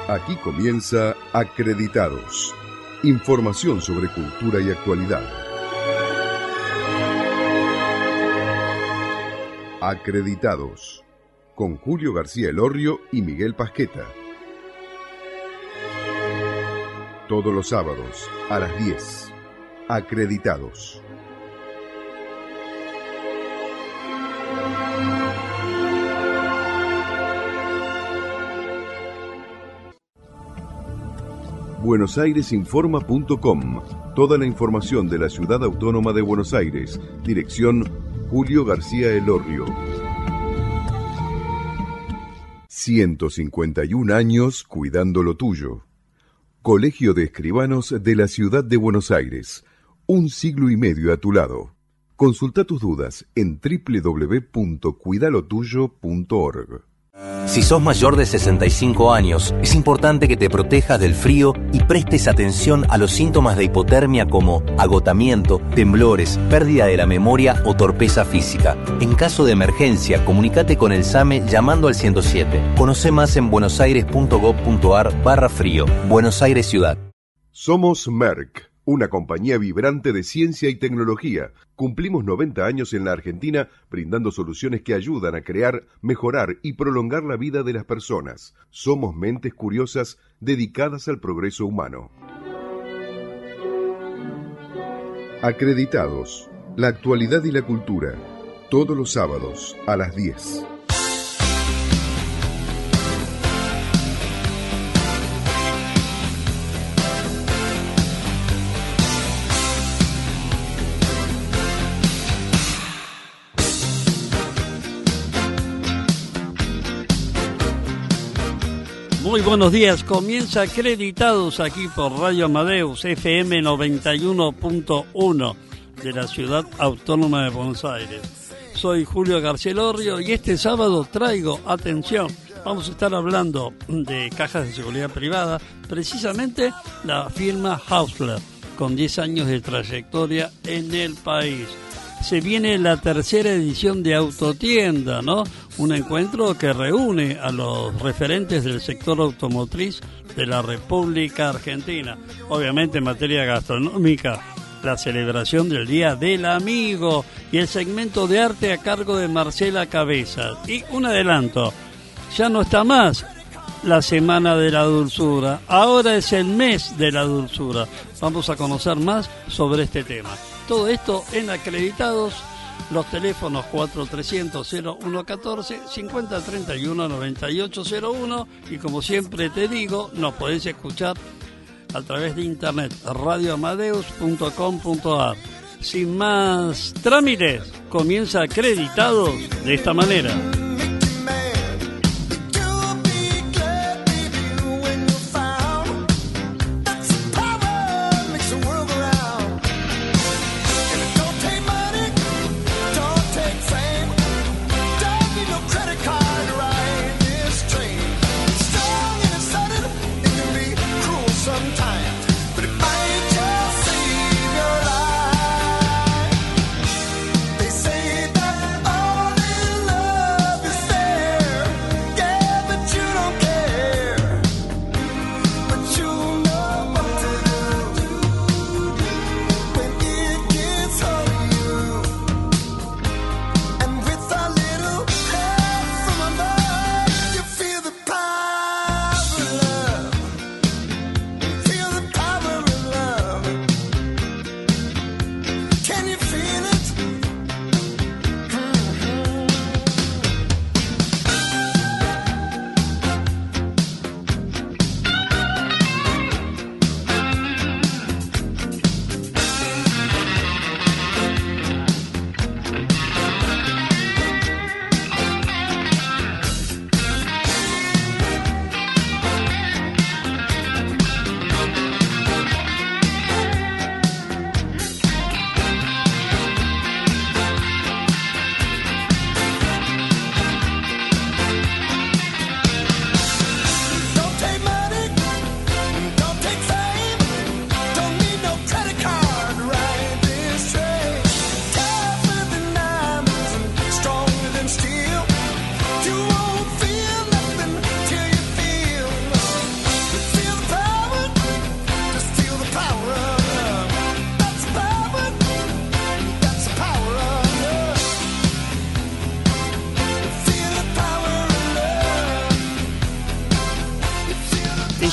Aquí comienza Acreditados. Información sobre cultura y actualidad. Acreditados. Con Julio García Elorrio y Miguel Pasqueta. Todos los sábados a las 10. Acreditados. buenosairesinforma.com. Toda la información de la Ciudad Autónoma de Buenos Aires. Dirección Julio García Elorrio. 151 años cuidando lo tuyo. Colegio de Escribanos de la Ciudad de Buenos Aires. Un siglo y medio a tu lado. Consulta tus dudas en www.cuidalotuyo.org. Si sos mayor de 65 años, es importante que te protejas del frío y prestes atención a los síntomas de hipotermia como agotamiento, temblores, pérdida de la memoria o torpeza física. En caso de emergencia, comunícate con el SAME llamando al 107. Conoce más en buenosaires.gov.ar/frío. Buenos Aires Ciudad. Somos Merck, una compañía vibrante de ciencia y tecnología. Cumplimos 90 años en la Argentina brindando soluciones que ayudan a crear, mejorar y prolongar la vida de las personas. Somos mentes curiosas dedicadas al progreso humano. Acreditados. La actualidad y la cultura. Todos los sábados a las 10. Muy buenos días, comienza Acreditados aquí por Radio Amadeus, FM 91.1 de la Ciudad Autónoma de Buenos Aires. Soy Julio García Elorrio y este sábado traigo, atención, vamos a estar hablando de cajas de seguridad privada, precisamente la firma Haussler, con 10 años de trayectoria en el país. Se viene la tercera edición de Autotienda, ¿no? Un encuentro que reúne a los referentes del sector automotriz de la República Argentina. Obviamente en materia gastronómica, la celebración del Día del Amigo y el segmento de arte a cargo de Marcela Cabezas. Y un adelanto, ya no está más la Semana de la Dulzura, ahora es el mes de la dulzura. Vamos a conocer más sobre este tema. Todo esto en Acreditados, los teléfonos 4300-0114, 5031-9801 y como siempre te digo, nos podés escuchar a través de internet, radioamadeus.com.ar. Sin más trámites, comienza Acreditados de esta manera.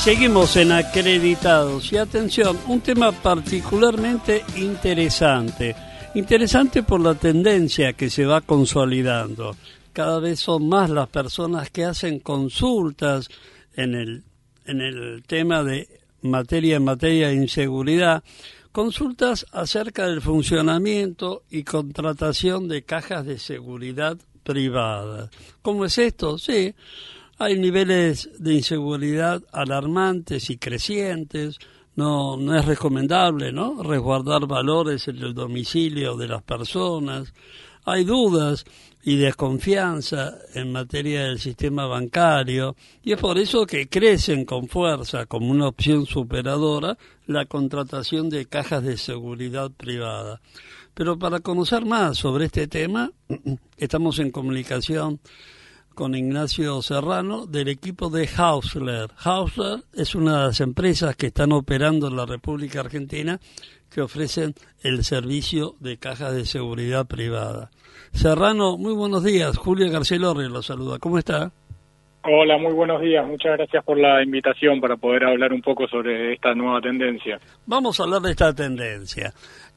Seguimos en Acreditados y atención, un tema particularmente interesante por la tendencia que se va consolidando. Cada vez son más las personas que hacen consultas en el tema de materia de inseguridad, consultas acerca del funcionamiento y contratación de cajas de seguridad privadas. ¿Cómo es esto? Sí. Hay niveles de inseguridad alarmantes y crecientes. No es recomendable, ¿no?, resguardar valores en el domicilio de las personas. Hay dudas y desconfianza en materia del sistema bancario y es por eso que crecen con fuerza como una opción superadora la contratación de cajas de seguridad privada. Pero para conocer más sobre este tema, estamos en comunicación con Ignacio Serrano del equipo de Hausler. Hausler es una de las empresas que están operando en la República Argentina que ofrecen el servicio de cajas de seguridad privada. Serrano, muy buenos días. Julio Garcelorri lo saluda. ¿Cómo está? Hola, muy buenos días. Muchas gracias por la invitación para poder hablar un poco sobre esta nueva tendencia. Vamos a hablar de esta tendencia.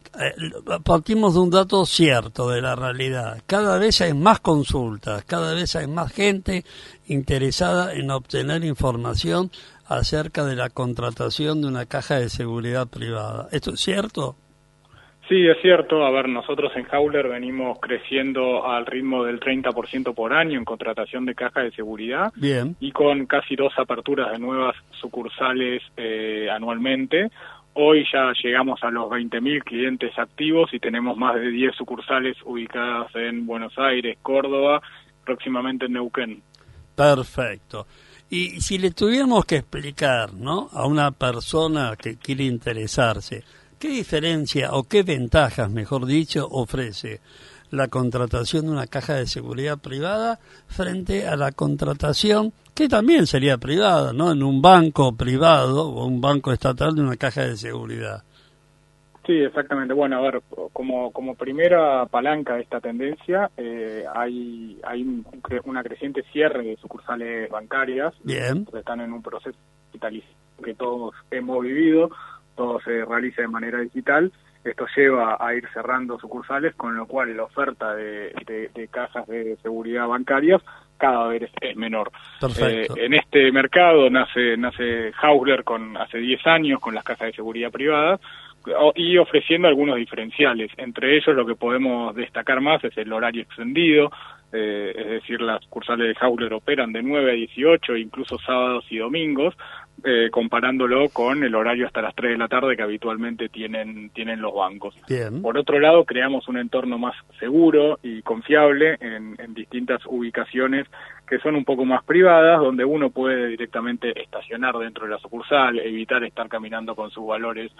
Partimos de un dato cierto de la realidad. Cada vez hay más consultas, cada vez hay más gente interesada en obtener información acerca de la contratación de una caja de seguridad privada. ¿Esto es cierto? Sí, es cierto. A ver, nosotros en Hausler venimos creciendo al ritmo del 30% por año en contratación de cajas de seguridad. Bien. Y con casi 2 aperturas de nuevas sucursales anualmente. Hoy ya llegamos a los 20.000 clientes activos y tenemos más de 10 sucursales ubicadas en Buenos Aires, Córdoba, próximamente en Neuquén. Perfecto. Y si le tuviéramos que explicar, ¿no?, a una persona que quiere interesarse, ¿qué diferencia o qué ventajas, mejor dicho, ofrece la contratación de una caja de seguridad privada frente a la contratación, que también sería privada, ¿no?, en un banco privado o un banco estatal de una caja de seguridad? Sí, exactamente. Bueno, a ver, como primera palanca de esta tendencia, hay una creciente cierre de sucursales bancarias. Bien. Están en un proceso digital que todos hemos vivido, todo se realiza de manera digital. Esto lleva a ir cerrando sucursales, con lo cual la oferta de cajas de seguridad bancarias cada vez es menor. En este mercado nace Hausler hace 10 años con las cajas de seguridad privadas y ofreciendo algunos diferenciales. Entre ellos lo que podemos destacar más es el horario extendido, es decir, las sucursales de Hausler operan de 9 a 18, incluso sábados y domingos, comparándolo con el horario hasta las 3 de la tarde que habitualmente tienen los bancos. Bien. Por otro lado, creamos un entorno más seguro y confiable en distintas ubicaciones que son un poco más privadas, donde uno puede directamente estacionar dentro de la sucursal, evitar estar caminando con sus valores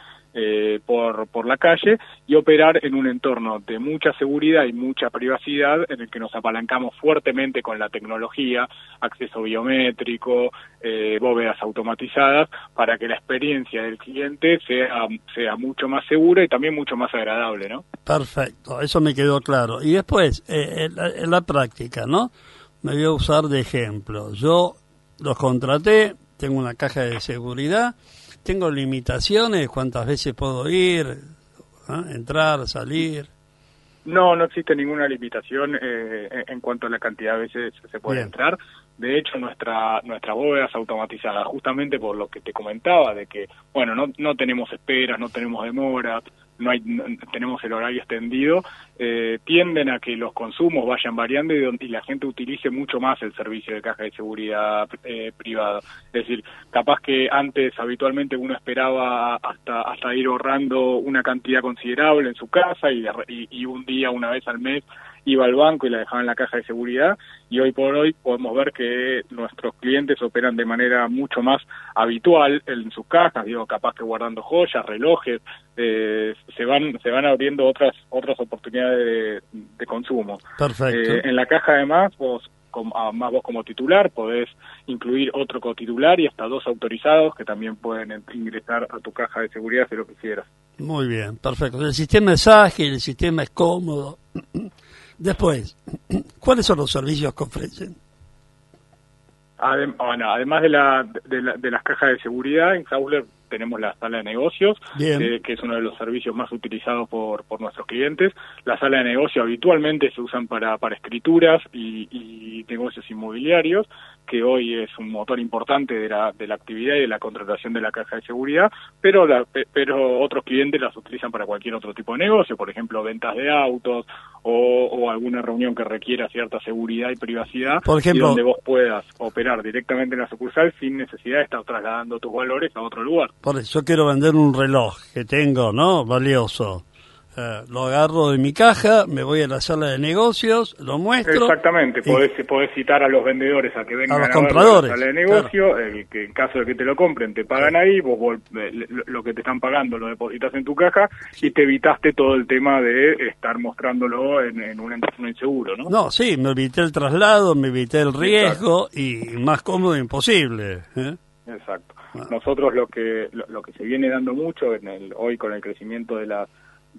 por la calle y operar en un entorno de mucha seguridad y mucha privacidad en el que nos apalancamos fuertemente con la tecnología, acceso biométrico, bóvedas automatizadas, para que la experiencia del cliente sea mucho más segura y también mucho más agradable, ¿no? Perfecto, eso me quedó claro. Y después, en la práctica, ¿no?, me voy a usar de ejemplo. Yo los contraté, tengo una caja de seguridad, tengo limitaciones, cuántas veces puedo ir, entrar, salir. No existe ninguna limitación en cuanto a la cantidad de veces se puede entrar. De hecho, nuestra bóveda es automatizada, justamente por lo que te comentaba, de que, bueno, no tenemos esperas, no tenemos demoras, tenemos el horario extendido, tienden a que los consumos vayan variando y la gente utilice mucho más el servicio de caja de seguridad privada. Es decir, capaz que antes habitualmente uno esperaba hasta ir ahorrando una cantidad considerable en su casa y un día, una vez al mes, iba al banco y la dejaba en la caja de seguridad, y hoy por hoy podemos ver que nuestros clientes operan de manera mucho más habitual en sus cajas, capaz que guardando joyas, relojes, se van abriendo otras oportunidades de consumo. Perfecto. En la caja además vos como titular podés incluir otro cotitular y hasta 2 autorizados que también pueden ingresar a tu caja de seguridad si lo quisieras. Muy bien, perfecto. El sistema es ágil, el sistema es cómodo. Después, ¿cuáles son los servicios que ofrecen? Además de las cajas de seguridad, en Haussler tenemos la sala de negocios, que es uno de los servicios más utilizados por nuestros clientes. La sala de negocio habitualmente se usan para escrituras y negocios inmobiliarios, que hoy es un motor importante de la actividad y de la contratación de la caja de seguridad, pero otros clientes las utilizan para cualquier otro tipo de negocio, por ejemplo, ventas de autos o alguna reunión que requiera cierta seguridad y privacidad, por ejemplo, y donde vos puedas operar directamente en la sucursal sin necesidad de estar trasladando tus valores a otro lugar. Por eso yo quiero vender un reloj que tengo, ¿no? Valioso. Lo agarro de mi caja, me voy a la sala de negocios, lo muestro. Exactamente, podés citar a los vendedores a que vengan a los a compradores, la sala de negocio, claro. Que en caso de que te lo compren te pagan ahí, vos lo que te están pagando lo depositas en tu caja y te evitaste todo el tema de estar mostrándolo en un entorno inseguro, ¿no? No, sí, me evité el traslado, me evité el riesgo. Exacto. Y más cómodo imposible. Exacto. Bueno. Nosotros lo que se viene dando mucho hoy con el crecimiento de la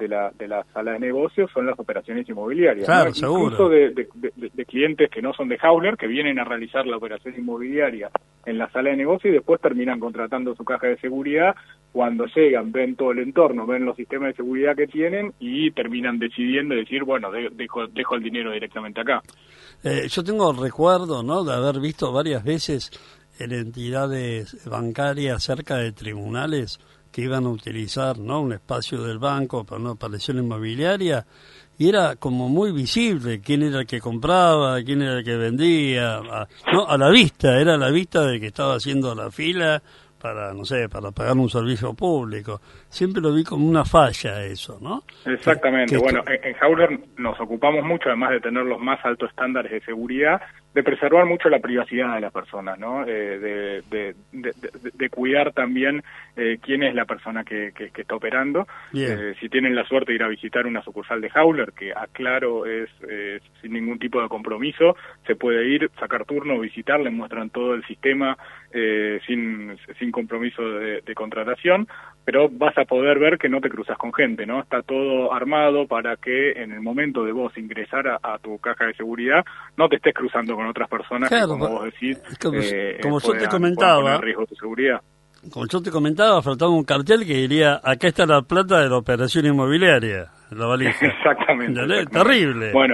sala de negocios son las operaciones inmobiliarias, claro, ¿no? seguro. Incluso de clientes que no son de Haussler, que vienen a realizar la operación inmobiliaria en la sala de negocios y después terminan contratando su caja de seguridad. Cuando llegan, ven todo el entorno, ven los sistemas de seguridad que tienen y terminan decidiendo decir, bueno, dejo el dinero directamente acá. Yo tengo recuerdo, ¿no?, de haber visto varias veces en entidades bancarias cerca de tribunales que iban a utilizar, ¿no?, un espacio del banco para una operación inmobiliaria, y era como muy visible quién era el que compraba, quién era el que vendía, a la vista, era a la vista de que estaba haciendo la fila para, no sé, para pagar un servicio público. Siempre lo vi como una falla eso, ¿no? Exactamente. Bueno, en Haussler nos ocupamos mucho, además de tener los más altos estándares de seguridad, de preservar mucho la privacidad de las personas, ¿no? De cuidar también quién es la persona que está operando. Si tienen la suerte de ir a visitar una sucursal de Haussler, que aclaro es sin ningún tipo de compromiso, se puede ir, sacar turno, visitar, les muestran todo el sistema sin compromiso de contratación, pero vas a poder ver que no te cruzas con gente, ¿no? Está todo armado para que en el momento de vos ingresar a tu caja de seguridad no te estés cruzando con otras personas, claro, que, como vos decís, como yo te comentaba, poner en riesgo tu seguridad. Como yo te comentaba, faltaba un cartel que diría, acá está la plata de la operación inmobiliaria, la valija. Exactamente. Terrible. Bueno,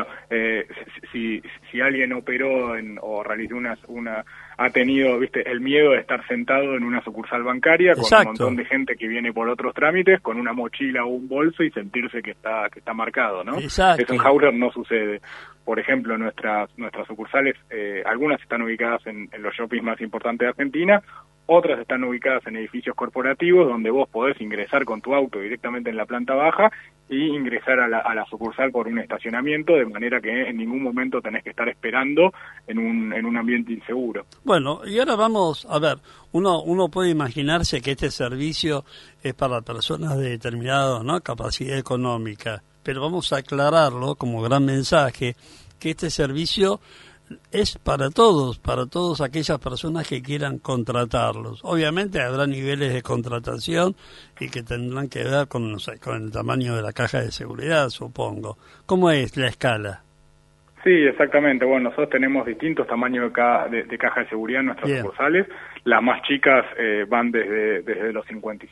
si alguien operó o realizó ha tenido, viste, el miedo de estar sentado en una sucursal bancaria con Exacto. un montón de gente que viene por otros trámites, con una mochila o un bolso y sentirse que está marcado, ¿no? Exacto. Eso en Haussler no sucede. Por ejemplo, nuestras sucursales, algunas están ubicadas en los shoppings más importantes de Argentina, otras están ubicadas en edificios corporativos donde vos podés ingresar con tu auto directamente en la planta baja y ingresar a la sucursal por un estacionamiento, de manera que en ningún momento tenés que estar esperando en un ambiente inseguro. Bueno, y ahora vamos a ver, uno puede imaginarse que este servicio es para personas de determinada, ¿no?, capacidad económica, pero vamos a aclararlo como gran mensaje, que este servicio es para todas aquellas personas que quieran contratarlos. Obviamente habrá niveles de contratación y que tendrán que ver con el tamaño de la caja de seguridad, supongo. ¿Cómo es la escala? Sí, exactamente. Bueno, nosotros tenemos distintos tamaños de caja de seguridad en nuestras sucursales. Las más chicas van desde los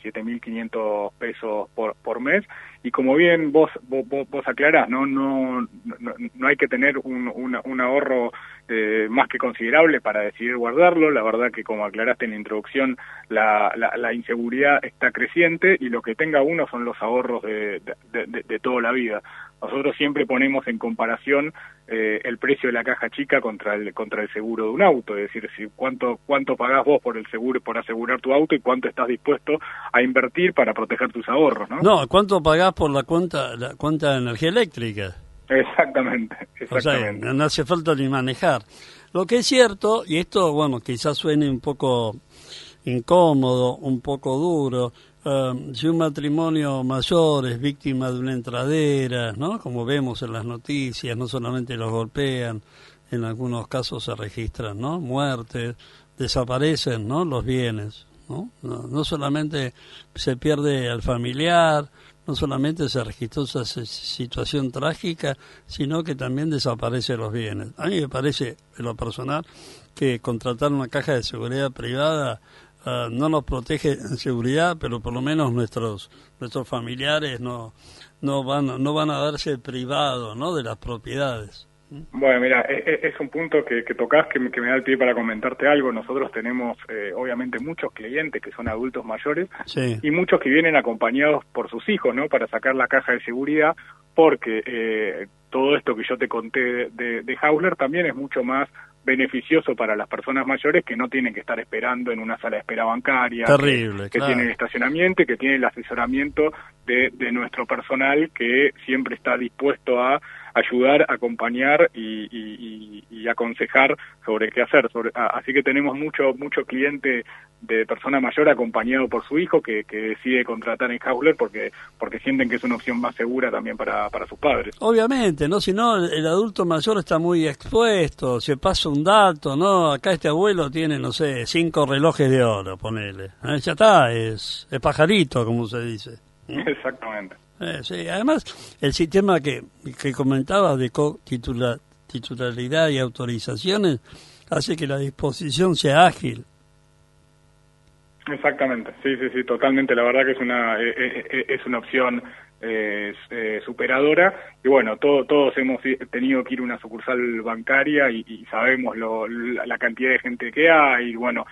57.500 pesos por mes. Y como bien vos aclarás, no hay que tener un ahorro más que considerable para decidir guardarlo. La verdad que, como aclaraste en la introducción, la inseguridad está creciente y lo que tenga uno son los ahorros de toda la vida. Nosotros siempre ponemos en comparación el precio de la caja chica contra el seguro de un auto, es decir, cuánto pagás vos por el seguro, por asegurar tu auto, y cuánto estás dispuesto a invertir para proteger tus ahorros, ¿no? No, cuánto pagás por la cuenta de energía eléctrica. Exactamente. O sea, no hace falta ni manejar. Lo que es cierto, y esto, bueno, quizás suene un poco incómodo, un poco duro, si un matrimonio mayor es víctima de una entradera, ¿no?, como vemos en las noticias, no solamente los golpean, en algunos casos se registran, ¿no?, muertes, desaparecen, ¿no?, los bienes, ¿no? No solamente se pierde al familiar, no solamente se registró esa situación trágica, sino que también desaparecen los bienes. A mí me parece, en lo personal, que contratar una caja de seguridad privada no nos protege en seguridad, pero por lo menos nuestros familiares no van a verse privados, ¿no?, de las propiedades. Bueno, mira, es un punto que tocas que me da el pie para comentarte algo. Nosotros tenemos, obviamente, muchos clientes que son adultos mayores, sí, y muchos que vienen acompañados por sus hijos, ¿no?, para sacar la caja de seguridad, porque todo esto que yo te conté de Hausler también es mucho más beneficioso para las personas mayores, que no tienen que estar esperando en una sala de espera bancaria. Terrible, que claro. Tienen estacionamiento y que tienen el asesoramiento de nuestro personal, que siempre está dispuesto a ayudar, acompañar y aconsejar sobre qué hacer. Así que tenemos mucho cliente de persona mayor acompañado por su hijo que decide contratar en Hausler porque sienten que es una opción más segura también para sus padres. Obviamente, ¿no? Si no, el adulto mayor está muy expuesto, se pasa un dato, ¿no? Acá este abuelo tiene, no sé, 5 relojes de oro, ponele. Ya está, es pajarito, como se dice. Exactamente. Sí, además, el sistema que comentaba de titularidad y autorizaciones hace que la disposición sea ágil. Exactamente, sí, totalmente. La verdad que es una opción superadora, y bueno, todos hemos tenido que ir a una sucursal bancaria y sabemos la cantidad de gente que hay, y bueno,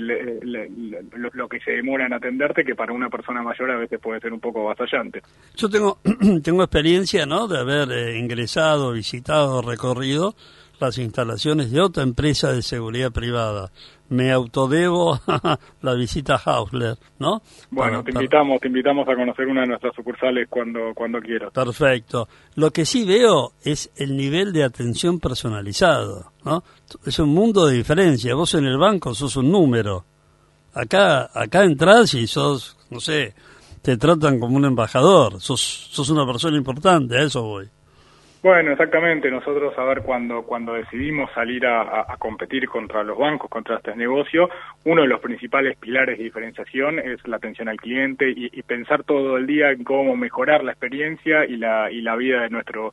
lo que se demora en atenderte, que para una persona mayor a veces puede ser un poco avasallante. Yo tengo experiencia, ¿no?, de haber ingresado, visitado, recorrido las instalaciones de otra empresa de seguridad privada. Me autodebo la visita a Hausler, ¿no? Bueno, te invitamos a conocer una de nuestras sucursales cuando quieras. Perfecto. Lo que sí veo es el nivel de atención personalizado, ¿no? Es un mundo de diferencia. Vos en el banco sos un número. Acá entrás y sos, no sé, te tratan como un embajador. Sos una persona importante, a eso voy. Bueno, exactamente. Nosotros, cuando decidimos salir a competir contra los bancos, contra este negocio, uno de los principales pilares de diferenciación es la atención al cliente y pensar todo el día en cómo mejorar la experiencia y la vida de nuestro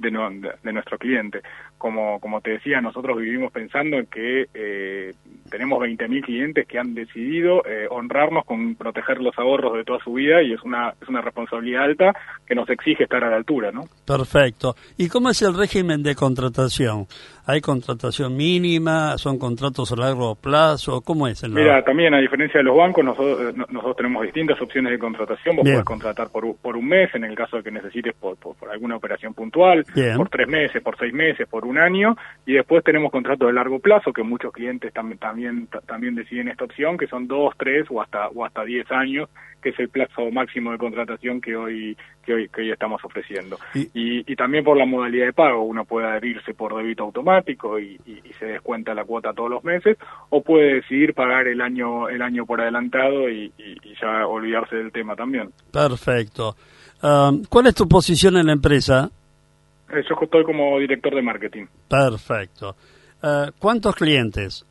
cliente. Como te decía, nosotros vivimos pensando en que tenemos 20.000 clientes que han decidido honrarnos con proteger los ahorros de toda su vida, y es una responsabilidad alta que nos exige estar a la altura, ¿no? Perfecto. ¿Y cómo es el régimen de contratación? ¿Hay contratación mínima? ¿Son contratos a largo plazo? ¿Cómo es? Mira, también a diferencia de los bancos, nosotros tenemos distintas opciones de contratación. Vos podés contratar por un mes, en el caso de que necesites por alguna operación puntual. Bien. Por 3 meses, por 6 meses, por un año, y después tenemos contratos de largo plazo, que muchos clientes también deciden esta opción, que son 2, 3 o hasta 10 años, que es el plazo máximo de contratación que hoy estamos ofreciendo. Y también por la modalidad de pago, uno puede adherirse por débito automático y se descuenta la cuota todos los meses, o puede decidir pagar el año por adelantado y ya olvidarse del tema también. Perfecto. ¿Cuál es tu posición en la empresa? Yo estoy como director de marketing. Perfecto. ¿Cuántos clientes?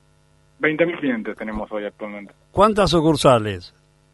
20.000 clientes tenemos hoy actualmente. ¿Cuántas sucursales?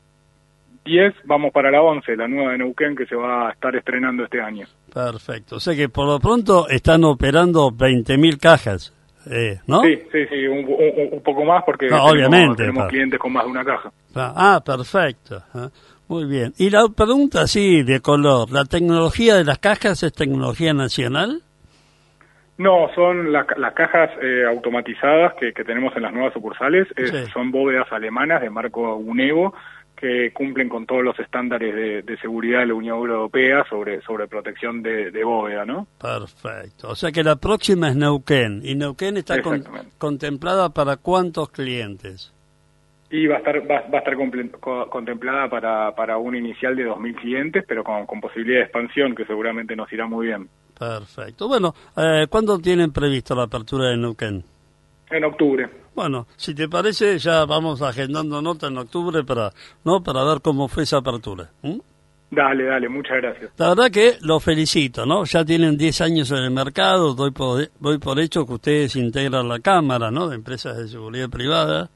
10, vamos para la 11, la nueva de Neuquén, que se va a estar estrenando este año. Perfecto. O sea que por lo pronto están operando 20.000 cajas, ¿no? Sí, un poco más, porque tenemos clientes con más de una caja. Perfecto. Muy bien. Y la pregunta así de color, ¿la tecnología de las cajas es tecnología nacional? No, son las cajas automatizadas que tenemos en las nuevas sucursales, sí. Son bóvedas alemanas de marco UNEVO, que cumplen con todos los estándares de seguridad de la Unión Europea sobre protección de bóveda, ¿no? Perfecto. O sea que la próxima es Neuquén, y Neuquén está contemplada para ¿cuántos clientes? Y va a estar contemplada para un inicial de 2.000 clientes, pero con posibilidad de expansión, que seguramente nos irá muy bien. Perfecto. Bueno, ¿cuándo tienen previsto la apertura de Neuquén? En octubre. Bueno, si te parece, ya vamos agendando nota en octubre para ver cómo fue esa apertura. Dale, muchas gracias. La verdad que los felicito, ¿no? Ya tienen 10 años en el mercado, doy por hecho que ustedes integran la Cámara, ¿no?, de Empresas de Seguridad Privada.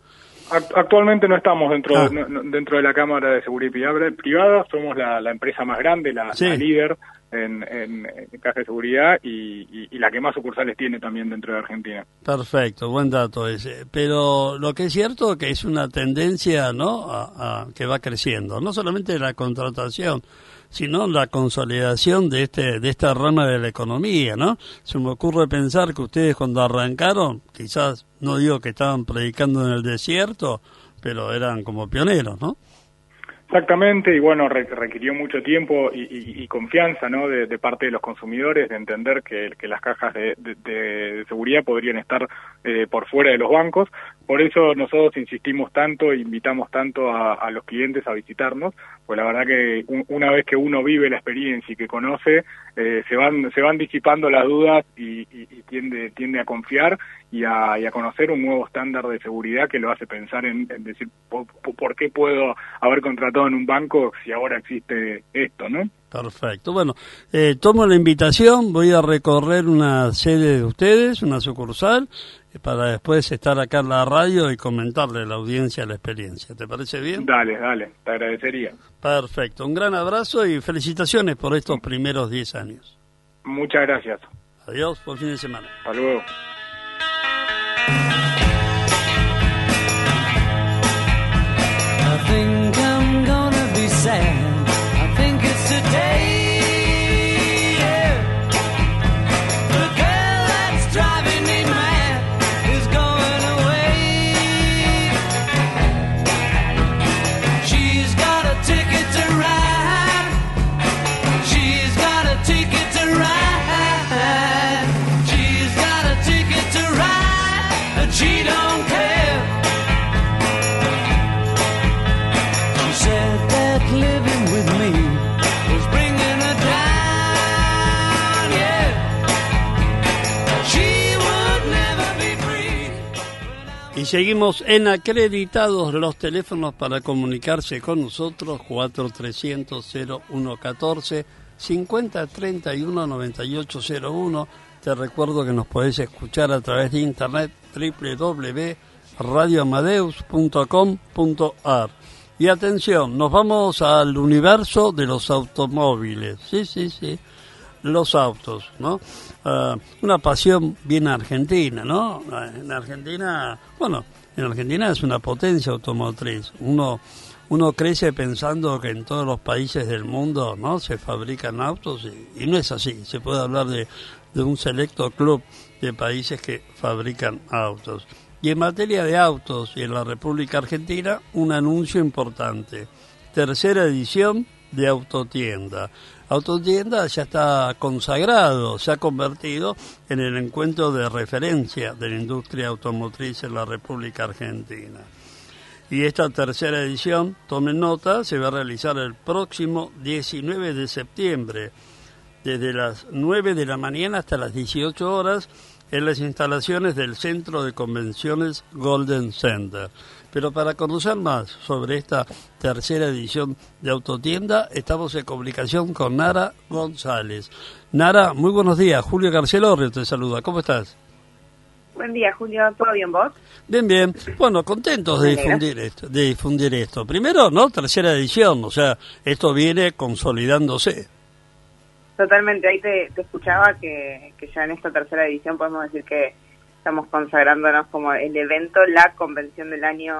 Actualmente no estamos dentro de la Cámara de Seguridad Privada, somos la empresa más grande, la líder en caja de seguridad y la que más sucursales tiene también dentro de Argentina. Perfecto, buen dato ese. Pero lo que es cierto que es una tendencia, ¿no? Que va creciendo, no solamente la contratación, sino la consolidación de esta rama de la economía, ¿no? Se me ocurre pensar que ustedes cuando arrancaron, quizás no digo que estaban predicando en el desierto, pero eran como pioneros, ¿no? Exactamente, y bueno, requirió mucho tiempo y confianza, ¿no? De parte de los consumidores, de entender que las cajas de seguridad podrían estar por fuera de los bancos. Por eso nosotros insistimos tanto, invitamos tanto a los clientes a visitarnos, pues la verdad que una vez que uno vive la experiencia y que conoce, se van disipando las dudas y tiende a confiar y a conocer un nuevo estándar de seguridad que lo hace pensar en decir, ¿por qué puedo haber contratado en un banco si ahora existe esto, ¿no? Perfecto. Bueno, tomo la invitación, voy a recorrer una sede de ustedes, una sucursal, para después estar acá en la radio y comentarle a la audiencia la experiencia. ¿Te parece bien? Dale, te agradecería. Perfecto. Un gran abrazo y felicitaciones por estos primeros 10 años. Muchas gracias. Adiós, buen fin de semana. Hasta luego. I think I'm gonna be sad. I think it's today. Yeah. The girl that's driving me mad is going away. She's got a ticket to ride. She's got a ticket to ride. She's got a ticket to ride, but she don't care. Living with me was bringing her down, yeah. She would never be free. Y seguimos en acreditados los teléfonos para comunicarse con nosotros, 4300-0114, 5031-9801. Te recuerdo que nos podés escuchar a través de internet, www.radioamadeus.com.ar. Y atención, nos vamos al universo de los automóviles. Sí, los autos, ¿no? Una pasión bien argentina, ¿no? En Argentina es una potencia automotriz. Uno crece pensando que en todos los países del mundo, ¿no?, se fabrican autos y no es así. Se puede hablar de un selecto club de países que fabrican autos. Y en materia de autos y en la República Argentina, un anuncio importante. Tercera edición de Autotienda. Autotienda ya está consagrado, se ha convertido en el encuentro de referencia de la industria automotriz en la República Argentina. Y esta tercera edición, tomen nota, se va a realizar el próximo 19 de septiembre, desde las 9 de la mañana hasta las 18 horas, en las instalaciones del Centro de Convenciones Golden Center. Pero para conocer más sobre esta tercera edición de Autotienda, estamos en comunicación con Nara González. Nara, muy buenos días. Julio Garcelorrio te saluda. ¿Cómo estás? Buen día, Julio. ¿Todo bien, vos? Bien. Bueno, contentos de difundir esto. Primero, ¿no? Tercera edición, o sea, esto viene consolidándose. Totalmente, ahí te escuchaba que ya en esta tercera edición podemos decir que estamos consagrándonos como el evento, la convención del año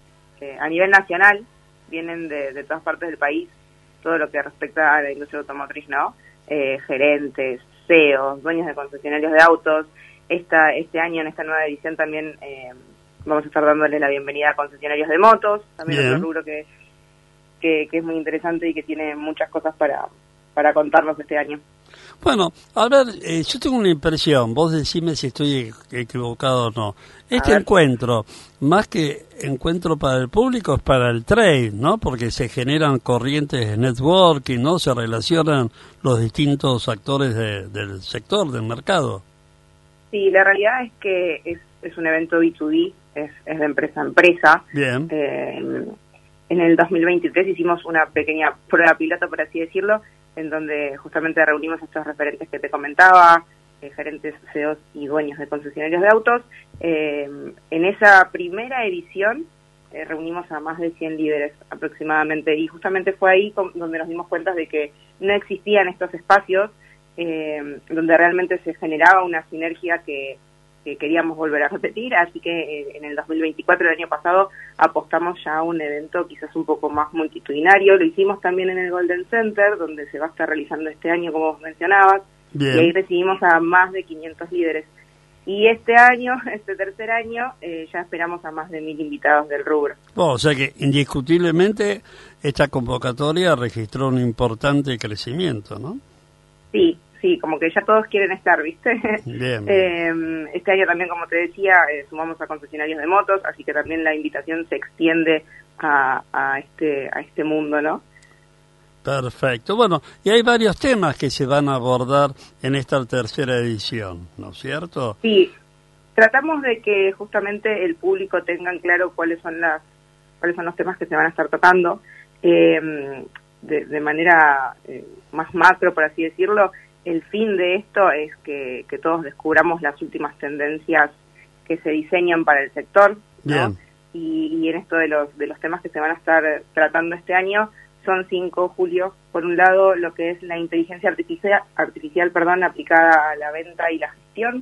a nivel nacional. Vienen de todas partes del país, todo lo que respecta a la industria automotriz, ¿no? Gerentes, CEOs, dueños de concesionarios de autos. Este año, en esta nueva edición, también vamos a estar dándole la bienvenida a concesionarios de motos, también otro rubro que es muy interesante y que tiene muchas cosas para contarnos este año. Bueno, a ver, yo tengo una impresión, vos decime si estoy equivocado o no. Este encuentro, más que encuentro para el público, es para el trade, ¿no? Porque se generan corrientes de networking, ¿no? Se relacionan los distintos actores del sector, del mercado. Sí, la realidad es que es un evento B2B, es de empresa a empresa. Bien. En el 2023 hicimos una pequeña prueba piloto, por así decirlo, en donde justamente reunimos a estos referentes que te comentaba, gerentes, CEOs y dueños de concesionarios de autos. En esa primera edición reunimos a más de 100 líderes aproximadamente, y justamente fue ahí donde nos dimos cuenta de que no existían estos espacios donde realmente se generaba una sinergia que queríamos volver a repetir, así que en el 2024, el año pasado, apostamos ya a un evento quizás un poco más multitudinario. Lo hicimos también en el Golden Center, donde se va a estar realizando este año, como vos mencionabas. Bien. Y ahí recibimos a más de 500 líderes. Y este año, este tercer año, ya esperamos a más de 1.000 invitados del rubro. O sea que indiscutiblemente esta convocatoria registró un importante crecimiento, ¿no? Sí, como que ya todos quieren estar, ¿viste? Bien. Este año también, como te decía, sumamos a concesionarios de motos, así que también la invitación se extiende a este mundo, ¿no? Perfecto. Bueno, y hay varios temas que se van a abordar en esta tercera edición, ¿no es cierto? Sí, tratamos de que justamente el público tenga en claro cuáles son los temas que se van a estar tocando, de manera más macro, por así decirlo. El fin de esto es que todos descubramos las últimas tendencias que se diseñan para el sector, ¿no? Bien. Y en esto de los temas que se van a estar tratando este año son 5, Julio. Por un lado, lo que es la inteligencia artificial, aplicada a la venta y la gestión.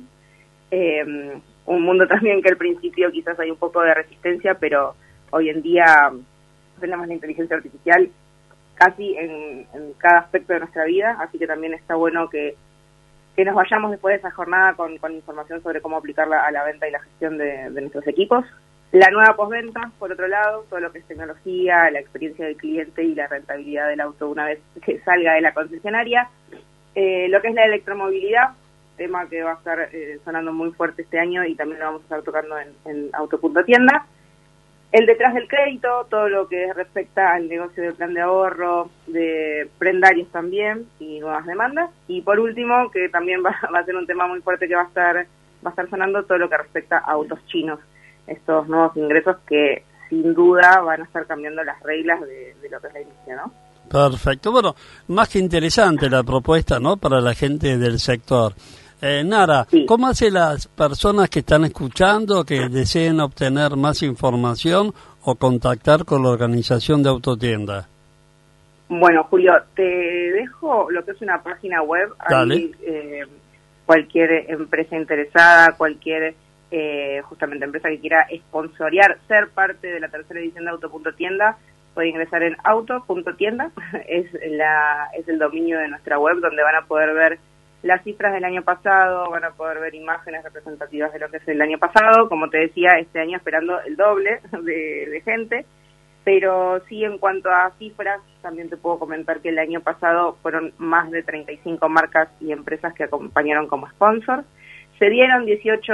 Un mundo también que al principio quizás hay un poco de resistencia, pero hoy en día tenemos la inteligencia artificial casi en cada aspecto de nuestra vida, así que también está bueno que nos vayamos después de esa jornada con información sobre cómo aplicarla a la venta y la gestión de nuestros equipos. La nueva postventa, por otro lado, todo lo que es tecnología, la experiencia del cliente y la rentabilidad del auto una vez que salga de la concesionaria. Lo que es la electromovilidad, tema que va a estar sonando muy fuerte este año y también lo vamos a estar tocando en Auto.tienda. El detrás del crédito, todo lo que respecta al negocio del plan de ahorro, de prendarios también y nuevas demandas. Y por último, que también va a ser un tema muy fuerte que va a estar sonando, todo lo que respecta a autos chinos. Estos nuevos ingresos que sin duda van a estar cambiando las reglas de lo que es la industria, ¿no? Perfecto. Bueno, más que interesante la propuesta, ¿no?, para la gente del sector. Nara, sí. ¿Cómo hacen las personas que están escuchando, que deseen obtener más información o contactar con la organización de Autotienda? Bueno, Julio, te dejo lo que es una página web. Dale. Ahí, cualquier empresa interesada, cualquier justamente empresa que quiera sponsorear, ser parte de la tercera edición de Auto.tienda, puede ingresar en Auto.tienda, es el dominio de nuestra web, donde van a poder ver las cifras del año pasado, van a poder ver imágenes representativas de lo que es el año pasado. Como te decía, este año esperando el doble de gente, pero sí, en cuanto a cifras, también te puedo comentar que el año pasado fueron más de 35 marcas y empresas que acompañaron como sponsor. Se dieron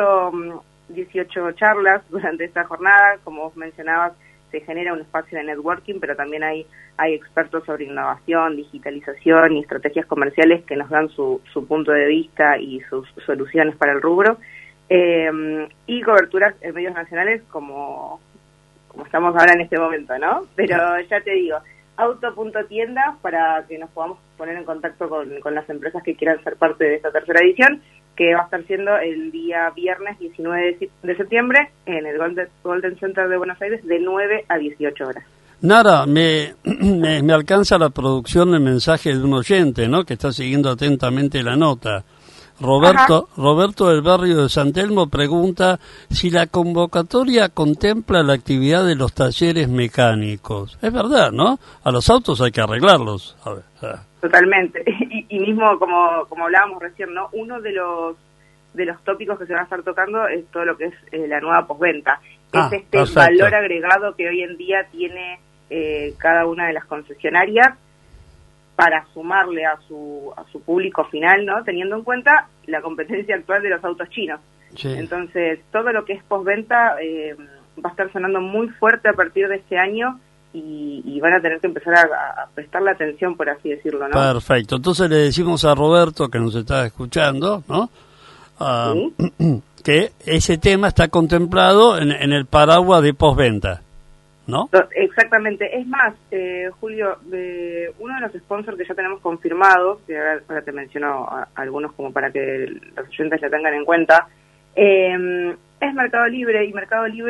18 charlas durante esta jornada. Como vos mencionabas, se genera un espacio de networking, pero también hay expertos sobre innovación, digitalización y estrategias comerciales que nos dan su punto de vista y sus soluciones para el rubro. Y coberturas en medios nacionales como estamos ahora en este momento, ¿no? Pero ya te digo, Auto.tienda para que nos podamos poner en contacto con las empresas que quieran ser parte de esta tercera edición, que va a estar siendo el día viernes 19 de septiembre en el Golden Center de Buenos Aires de 9 a 18 horas. Nara, me alcanza la producción el mensaje de un oyente, ¿no?, que está siguiendo atentamente la nota. Roberto del barrio de San Telmo pregunta si la convocatoria contempla la actividad de los talleres mecánicos. Es verdad, ¿no? A los autos hay que arreglarlos. A ver. Totalmente. Y mismo como hablábamos recién, ¿no?, uno de los tópicos que se van a estar tocando es todo lo que es la nueva postventa. Es perfecto. Valor agregado que hoy en día tiene cada una de las concesionarias para sumarle a su público final, ¿no?, teniendo en cuenta la competencia actual de los autos chinos. Sí. Entonces, todo lo que es postventa va a estar sonando muy fuerte a partir de este año y van a tener que empezar a prestarle atención, por así decirlo, ¿no? Perfecto. Entonces le decimos a Roberto, que nos está escuchando, ¿no?, ¿sí?, que ese tema está contemplado en el paraguas de postventa, ¿no? Exactamente. Es más, Julio, uno de los sponsors que ya tenemos confirmados, que ahora te menciono algunos como para que los oyentes la tengan en cuenta, es Mercado Libre, y Mercado Libre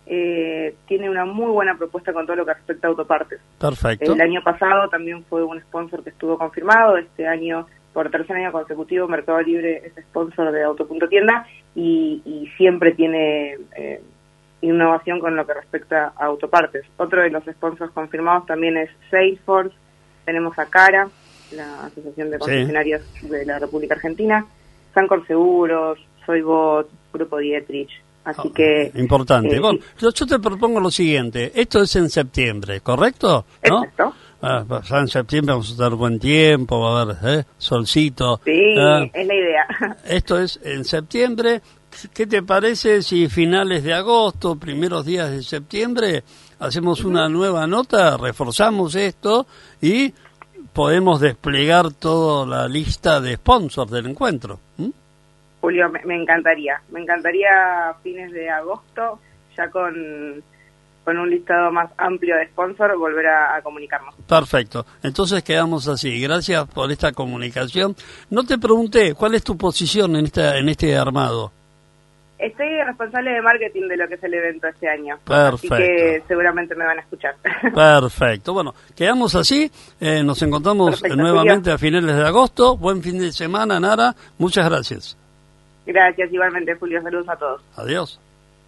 tiene una muy buena propuesta con todo lo que respecta a autopartes. Perfecto. El año pasado también fue un sponsor que estuvo confirmado. Este año, por tercer año consecutivo, Mercado Libre es sponsor de Auto.tienda y siempre tiene innovación con lo que respecta a autopartes. Otro de los sponsors confirmados también es Salesforce. Tenemos a Cara, la Asociación de Concesionarios de la República Argentina, Sancor Seguros, Soybot, Grupo Dietrich. Así que... Importante. Bueno, yo te propongo lo siguiente. Esto es en septiembre, ¿correcto? ¿No? Exacto. Ya en septiembre vamos a tener buen tiempo, va a haber solcito. Sí, es la idea. Esto es en septiembre. ¿Qué te parece si finales de agosto, primeros días de septiembre, hacemos una nueva nota, reforzamos esto y podemos desplegar toda la lista de sponsors del encuentro? Julio, me encantaría a fines de agosto, ya con un listado más amplio de sponsor, volver a comunicarnos. Perfecto, entonces quedamos así. Gracias por esta comunicación. No te pregunté, ¿cuál es tu posición en este armado? Estoy responsable de marketing de lo que es el evento este año. Perfecto. Así que seguramente me van a escuchar. Perfecto. Bueno, quedamos así. Nos encontramos nuevamente Julio, a finales de agosto. Buen fin de semana, Nara. Muchas gracias. Gracias, igualmente, Julio. Saludos a todos. Adiós.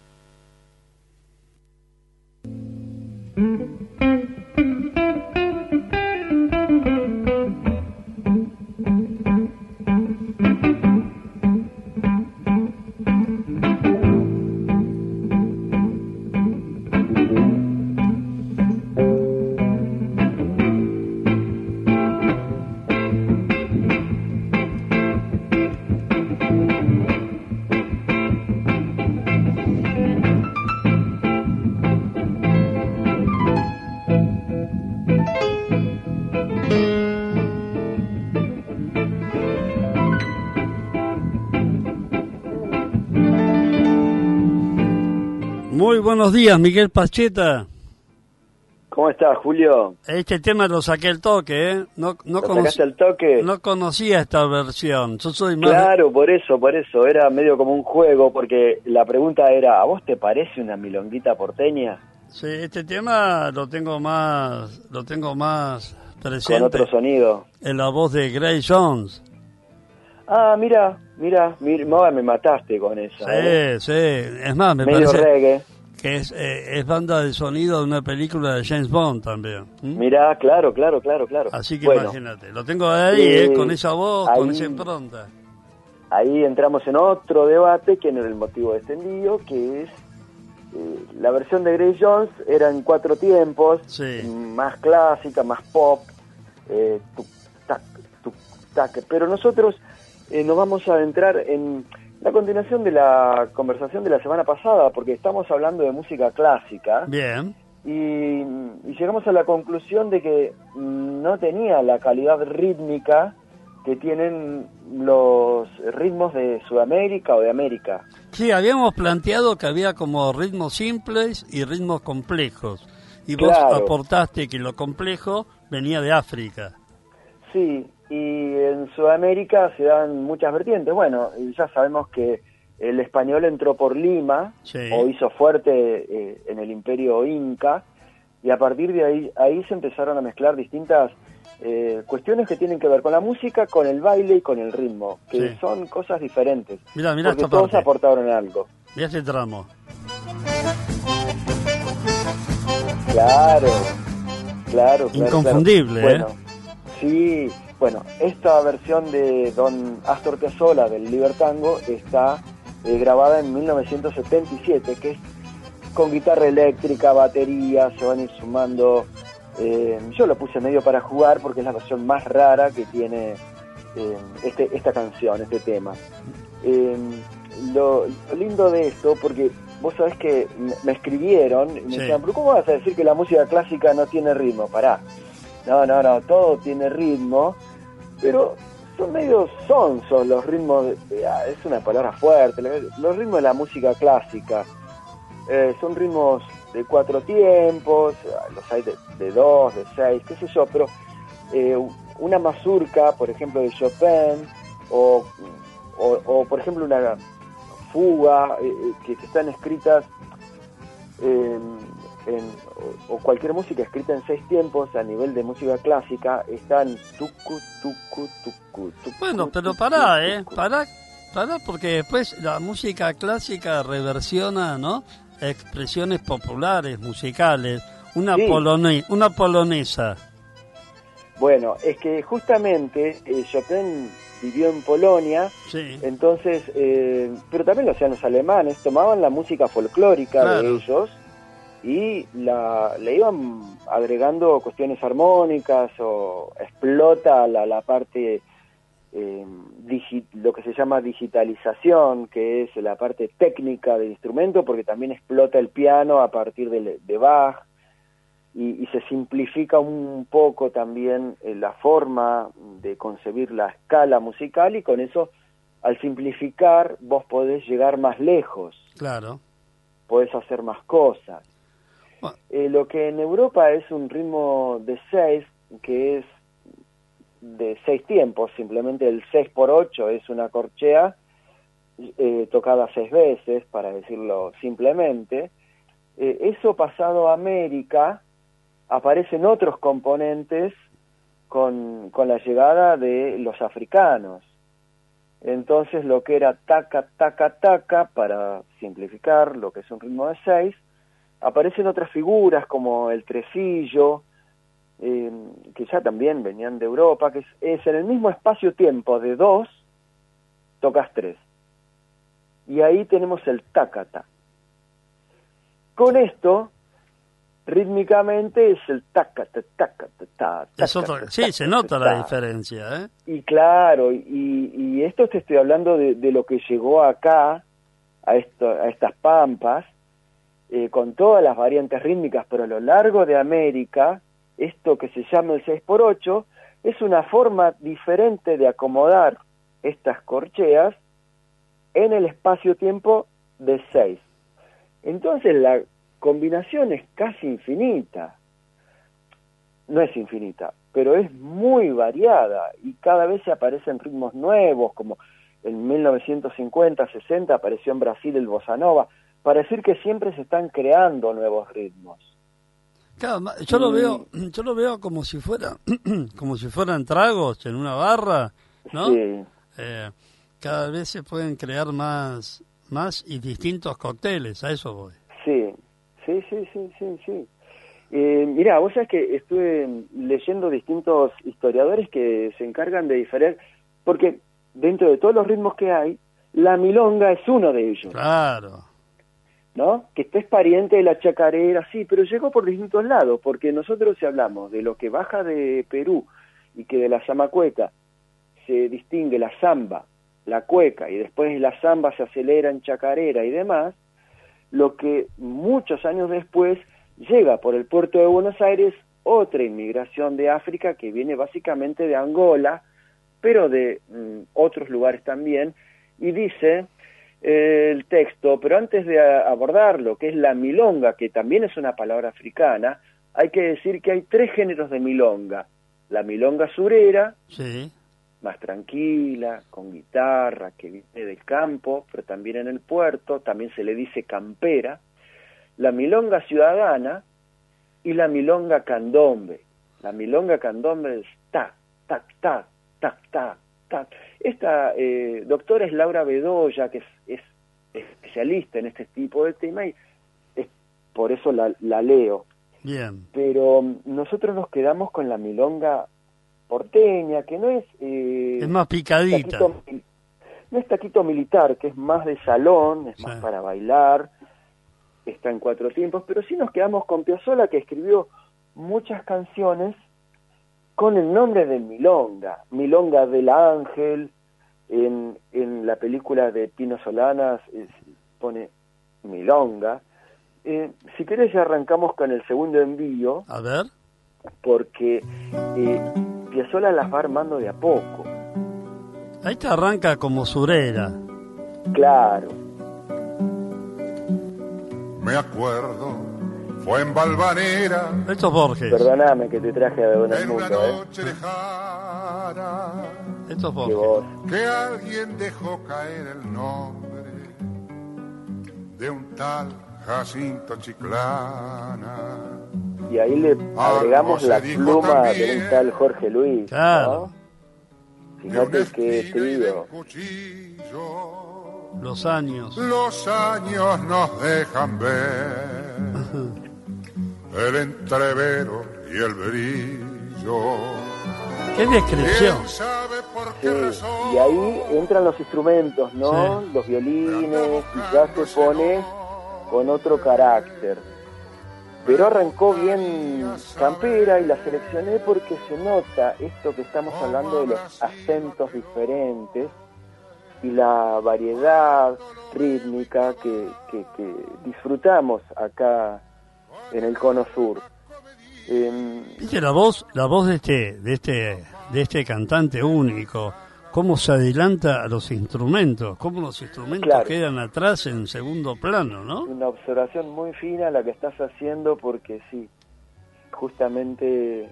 Muy buenos días, Miguel Pacheta. ¿Cómo estás, Julio? Este tema lo saqué al toque, ¿eh? No sacaste al toque? No conocía esta versión. Yo soy más... Claro, por eso. Era medio como un juego, porque la pregunta era, ¿a vos te parece una milonguita porteña? Sí, este tema lo tengo más presente. Con otro sonido. En la voz de Grace Jones. Ah, mira, me mataste con esa. Sí. Es más, me medio parece reggae. Que es banda de sonido de una película de James Bond también. Mirá, claro. Así que bueno, imagínate, lo tengo ahí, con esa voz, ahí, con esa impronta. Ahí entramos en otro debate, que no era el motivo de este envío, que es la versión de Grace Jones era en 4 tiempos, más clásica, más pop, tuc-tac, pero nosotros nos vamos a adentrar en la continuación de la conversación de la semana pasada, porque estamos hablando de música clásica. Bien. Y llegamos a la conclusión de que no tenía la calidad rítmica que tienen los ritmos de Sudamérica o de América. Sí, habíamos planteado que había como ritmos simples y ritmos complejos. Y vos aportaste que lo complejo venía de África. Sí, y en Sudamérica se dan muchas vertientes. Bueno, ya sabemos que el español entró por Lima, o hizo fuerte en el imperio inca, y a partir de ahí se empezaron a mezclar distintas cuestiones que tienen que ver con la música, con el baile y con el ritmo, que son cosas diferentes. Mirá porque esta todos parte. Aportaron algo. Mirá este tramo. Claro. Inconfundible, Bueno, sí. Bueno, esta versión de Don Astor Piazzolla del Libertango está grabada en 1977, que es con guitarra eléctrica, batería, se van a ir sumando. Yo lo puse medio para jugar porque es la versión más rara que tiene esta canción, este tema. Lo lindo de esto, porque vos sabés que me escribieron y me decían, ¿pero cómo vas a decir que la música clásica no tiene ritmo? Pará. No, todo tiene ritmo, pero son medio sonsos los ritmos, es una palabra fuerte, los ritmos de la música clásica. Son ritmos de 4 tiempos, los hay de 2, de 6, qué sé yo, pero una mazurca, por ejemplo, de Chopin, o por ejemplo una fuga, que están escritas o cualquier música escrita en 6 tiempos a nivel de música clásica están tucu, tucu, tucu, tucu. Bueno, pero tucu, pará, tucu. pará, porque después la música clásica reversiona, ¿no? Expresiones populares, musicales, una Sí. una polonesa. Bueno, es que justamente Chopin vivió en Polonia, Sí, entonces, pero también lo hacían los alemanes, tomaban la música folclórica Claro. de ellos y le iban agregando cuestiones armónicas o explota la parte, lo que se llama digitalización, que es la parte técnica del instrumento, porque también explota el piano a partir de Bach. Y se simplifica un poco también la forma de concebir la escala musical y con eso, al simplificar, vos podés llegar más lejos, claro. podés hacer más cosas. Bueno. Lo que en Europa es un ritmo de 6, que es de 6 tiempos, simplemente el 6x8 es una corchea tocada 6 veces, para decirlo simplemente. Eso pasado a América, aparecen otros componentes con la llegada de los africanos. Entonces lo que era taca, taca, taca, para simplificar lo que es un ritmo de 6, aparecen otras figuras como el tresillo, que ya también venían de Europa, que es en el mismo espacio-tiempo de 2, tocas 3. Y ahí tenemos el tacata. Con esto, rítmicamente es el tacata, tacata, ta. Sí, se nota la diferencia, ¿eh? Y claro, y esto te estoy hablando de lo que llegó acá, a estas pampas, con todas las variantes rítmicas, pero a lo largo de América, esto que se llama el 6x8, es una forma diferente de acomodar estas corcheas en el espacio-tiempo de 6. Entonces la combinación es casi infinita. No es infinita, pero es muy variada y cada vez se aparecen ritmos nuevos, como en 1950-60 apareció en Brasil el bossa nova, para decir que siempre se están creando nuevos ritmos. Claro, yo lo veo como si fueran tragos en una barra, ¿no? Sí. Cada vez se pueden crear más y distintos cócteles, a eso voy. Sí. Mirá, vos sabés que estuve leyendo distintos historiadores que se encargan de diferir, porque dentro de todos los ritmos que hay, la milonga es uno de ellos. Claro. ¿No? Que es pariente de la chacarera, sí, pero llegó por distintos lados, porque nosotros si hablamos de lo que baja de Perú y que de la zamacueca se distingue la zamba, la cueca, y después la zamba se acelera en chacarera y demás, lo que muchos años después llega por el puerto de Buenos Aires otra inmigración de África que viene básicamente de Angola, pero de otros lugares también, y dice el texto, pero antes de abordar lo que es la milonga, que también es una palabra africana, hay que decir que hay 3 géneros de milonga. La milonga surera, Sí. más tranquila, con guitarra, que viene del campo, pero también en el puerto, también se le dice campera, la milonga ciudadana y la milonga candombe. La milonga candombe es tac, tac, tac, tac, tac, tac. Esta doctora es Laura Bedoya, que es especialista en este tipo de tema y por eso la leo. Bien. Pero nosotros nos quedamos con la milonga porteña, que no es... Es más picadita. No es taquito militar, que es más de salón, es más Sí. para bailar, está en 4 tiempos, pero sí nos quedamos con Piazzolla, que escribió muchas canciones con el nombre de milonga. Milonga del Ángel, en la película de Pino Solanas pone milonga. Si querés ya arrancamos con el segundo envío, A ver. porque Piazzolla las va armando de a poco. Ahí te arranca como surera. Claro. Me acuerdo, fue en Valvanera, Esto es Borges. Perdóname que te traje de Don el en una Mundo, noche lejana, Esto es que Borges. vos... que alguien dejó caer el nombre de un tal Jacinto Chiclana. Y ahí le agregamos la pluma de un tal Jorge Luis, Claro. ¿no? Fíjate qué trío. Los años. Los años nos dejan ver el entrevero y el brillo. Qué descripción. ¿Quién sabe por Sí, qué razón? y ahí entran los instrumentos, ¿no? Sí. Los violines, y ya se pone con otro carácter. Pero arrancó bien campera y la seleccioné porque se nota esto que estamos hablando de los acentos diferentes y la variedad rítmica que disfrutamos acá en el Cono Sur. Viste la voz de este cantante único, cómo se adelanta a los instrumentos, cómo los instrumentos Claro. quedan atrás en segundo plano, ¿no? Una observación muy fina la que estás haciendo porque sí, justamente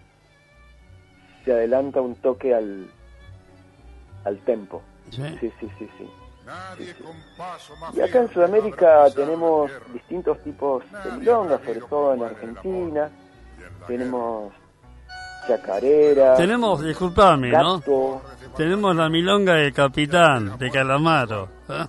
se adelanta un toque al tempo. Sí. Sí. Nadie con paso más Y acá en firme Sudamérica habrá pisado tenemos la tierra. distintos tipos de milongas, sobre todo en Argentina. Tenemos chacarera, Tenemos, disculpame, ¿no? gato. Tenemos la milonga del Capitán, de Calamaro, ¿ah?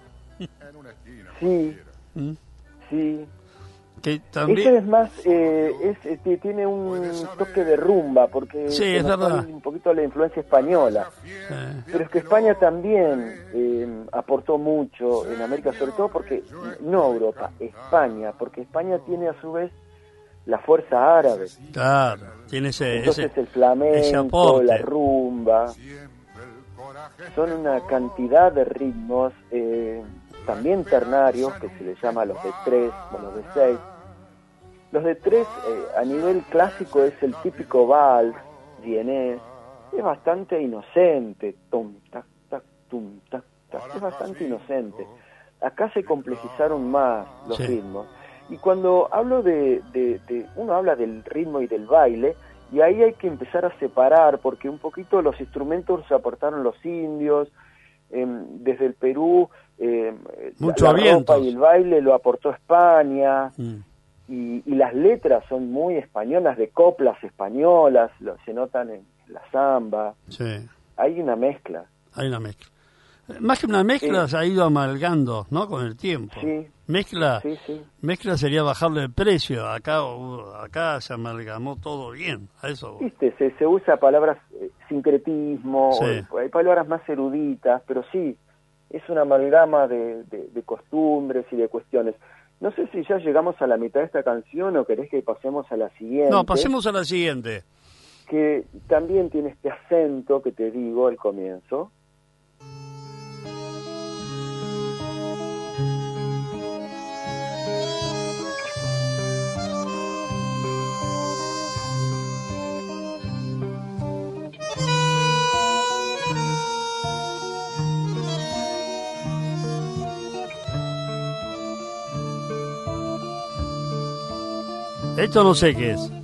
Sí, ¿Mm? sí. Que Ese también... es más, tiene un toque de rumba, porque Sí, se es nos verdad. sale un poquito la influencia española. Pero es que España también aportó mucho en América, sobre todo porque, no Europa, España, porque España tiene a su vez la fuerza árabe. Claro, tiene ese Entonces el ese flamenco, aporte. la rumba, son una cantidad de ritmos, también ternarios, que se les llama los de 3 o los de 6. Los de 3 a nivel clásico es el típico vals, vienés, es bastante inocente, tum, tac, tac, tum, tac, tac, es bastante inocente. Acá se complejizaron más los Sí. ritmos. Y cuando hablo uno habla del ritmo y del baile, y ahí hay que empezar a separar, porque un poquito los instrumentos los aportaron los indios, desde el Perú, Mucho la avientos. ropa y el baile lo aportó España, Mm. y las letras son muy españolas, de coplas españolas, se notan en la samba, Sí, hay una mezcla. hay una mezcla. Más que una mezcla se ha ido amalgando, ¿no? Con el tiempo. Sí. Mezcla, Sí, sí. mezcla sería bajarle el precio. Acá se amalgamó todo bien. A eso. Viste, se usa palabras sincretismo, Sí. hay palabras más eruditas, pero sí, es una amalgama de costumbres y de cuestiones. No sé si ya llegamos a la mitad de esta canción o querés que pasemos a la siguiente. No, pasemos a la siguiente. Que también tiene este acento que te digo al comienzo. Esto no sé qué es.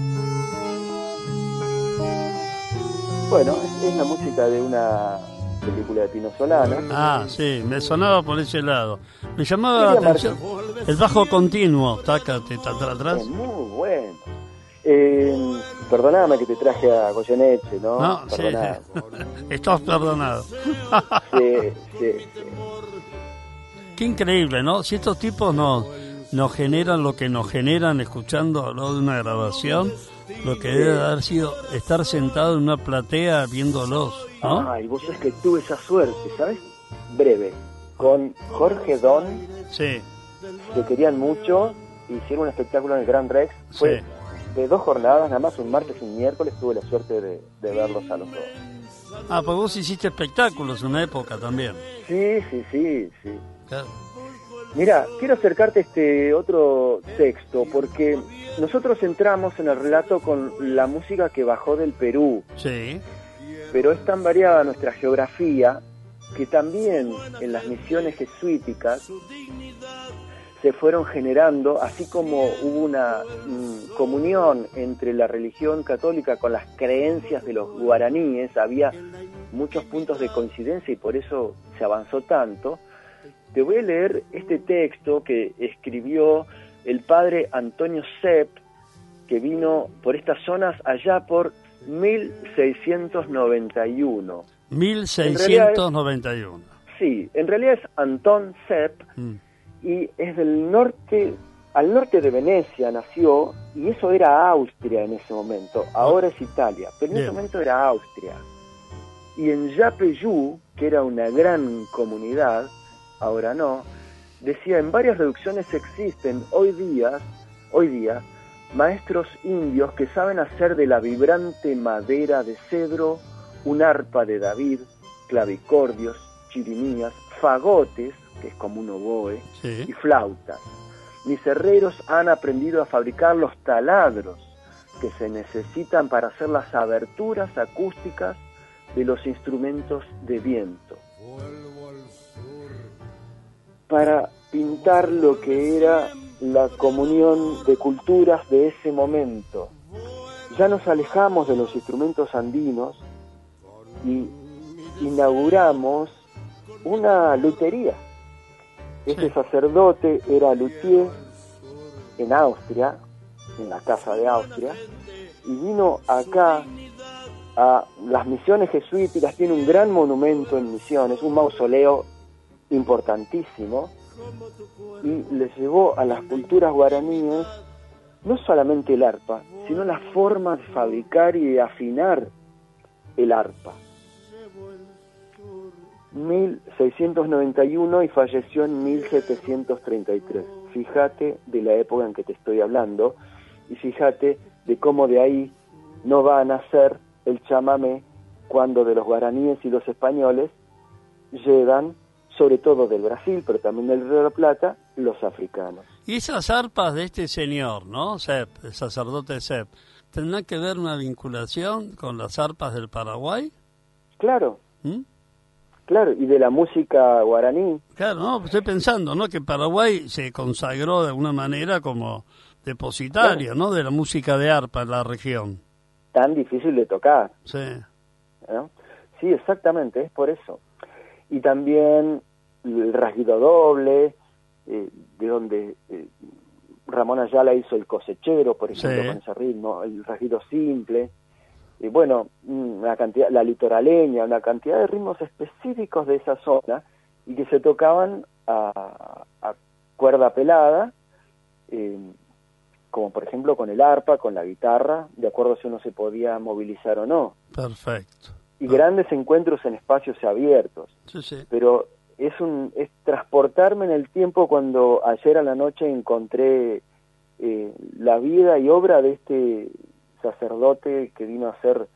Bueno, es la música de una película de Pino Solana. Ah, sí, me sonaba por ese lado. Me llamaba la Quería atención el bajo continuo. Tácate, atrás. Es muy bueno. Perdóname que te traje a Goyeneche, ¿no? No, sí. Perdoname. Estás perdonado. Sí. Qué increíble, ¿no? Si estos tipos nos generan lo que nos generan escuchando ¿no? de una grabación, lo que debe haber sido estar sentado en una platea viéndolos, ¿no? Ay, vos sabés que tuve esa suerte, ¿sabes? Breve. Con Jorge Don, Sí, se querían mucho, hicieron un espectáculo en el Gran Rex. Fue de 2 jornadas, nada más un martes y un miércoles, tuve la suerte de verlos a los dos. Ah, pues vos hiciste espectáculos en una época también. Sí. Claro. Mira, quiero acercarte a este otro texto, porque nosotros entramos en el relato con la música que bajó del Perú, Sí, pero es tan variada nuestra geografía que también en las misiones jesuíticas se fueron generando, así como hubo una comunión entre la religión católica con las creencias de los guaraníes, había muchos puntos de coincidencia y por eso se avanzó tanto. Te voy a leer este texto que escribió el padre Antonio Sepp, que vino por estas zonas allá por 1691. 1691. Sí, en realidad es Anton Sepp, y es del norte, al norte de Venecia nació, y eso era Austria en ese momento, ahora es Italia, pero en ese momento era Austria. Y en Yapeyú, que era una gran comunidad, ahora no, decía, en varias reducciones existen hoy día maestros indios que saben hacer de la vibrante madera de cedro un arpa de David, clavicordios, chirimías, fagotes, que es como un oboe, y flautas. Mis herreros han aprendido a fabricar los taladros que se necesitan para hacer las aberturas acústicas de los instrumentos de viento, para pintar lo que era la comunión de culturas de ese momento. Ya nos alejamos de los instrumentos andinos y inauguramos una lutería. Ese sacerdote era luthier en Austria, en la Casa de Austria, y vino acá a las misiones jesuíticas. Tiene un gran monumento en Misiones, un mausoleo importantísimo, y les llevó a las culturas guaraníes no solamente el arpa, sino la forma de fabricar y de afinar el arpa. 1691 y falleció en 1733. Fíjate de la época en que te estoy hablando, y fíjate de cómo de ahí no va a nacer el chamamé cuando de los guaraníes y los españoles llegan, sobre todo del Brasil, pero también del Río de la Plata, los africanos. Y esas arpas de este señor, ¿no? Sepp, el sacerdote Sepp, ¿tendrán que ver una vinculación con las arpas del Paraguay? Claro. Claro, y de la música guaraní. Claro, no, estoy pensando, ¿no? Que Paraguay se consagró de alguna manera como depositario, ¿no? De la música de arpa en la región. Tan difícil de tocar. Sí. ¿No? Sí, exactamente, es por eso. Y también el rasguido doble, de donde Ramón Ayala hizo el cosechero, por ejemplo, con ese ritmo, el rasguido simple. Y bueno, una cantidad, la litoraleña, una cantidad de ritmos específicos de esa zona y que se tocaban a cuerda pelada, como por ejemplo con el arpa, con la guitarra, de acuerdo a si uno se podía movilizar o no. Perfecto. Y grandes encuentros en espacios abiertos. Sí, sí. Pero es transportarme en el tiempo cuando ayer a la noche encontré la vida y obra de este sacerdote que vino a hacer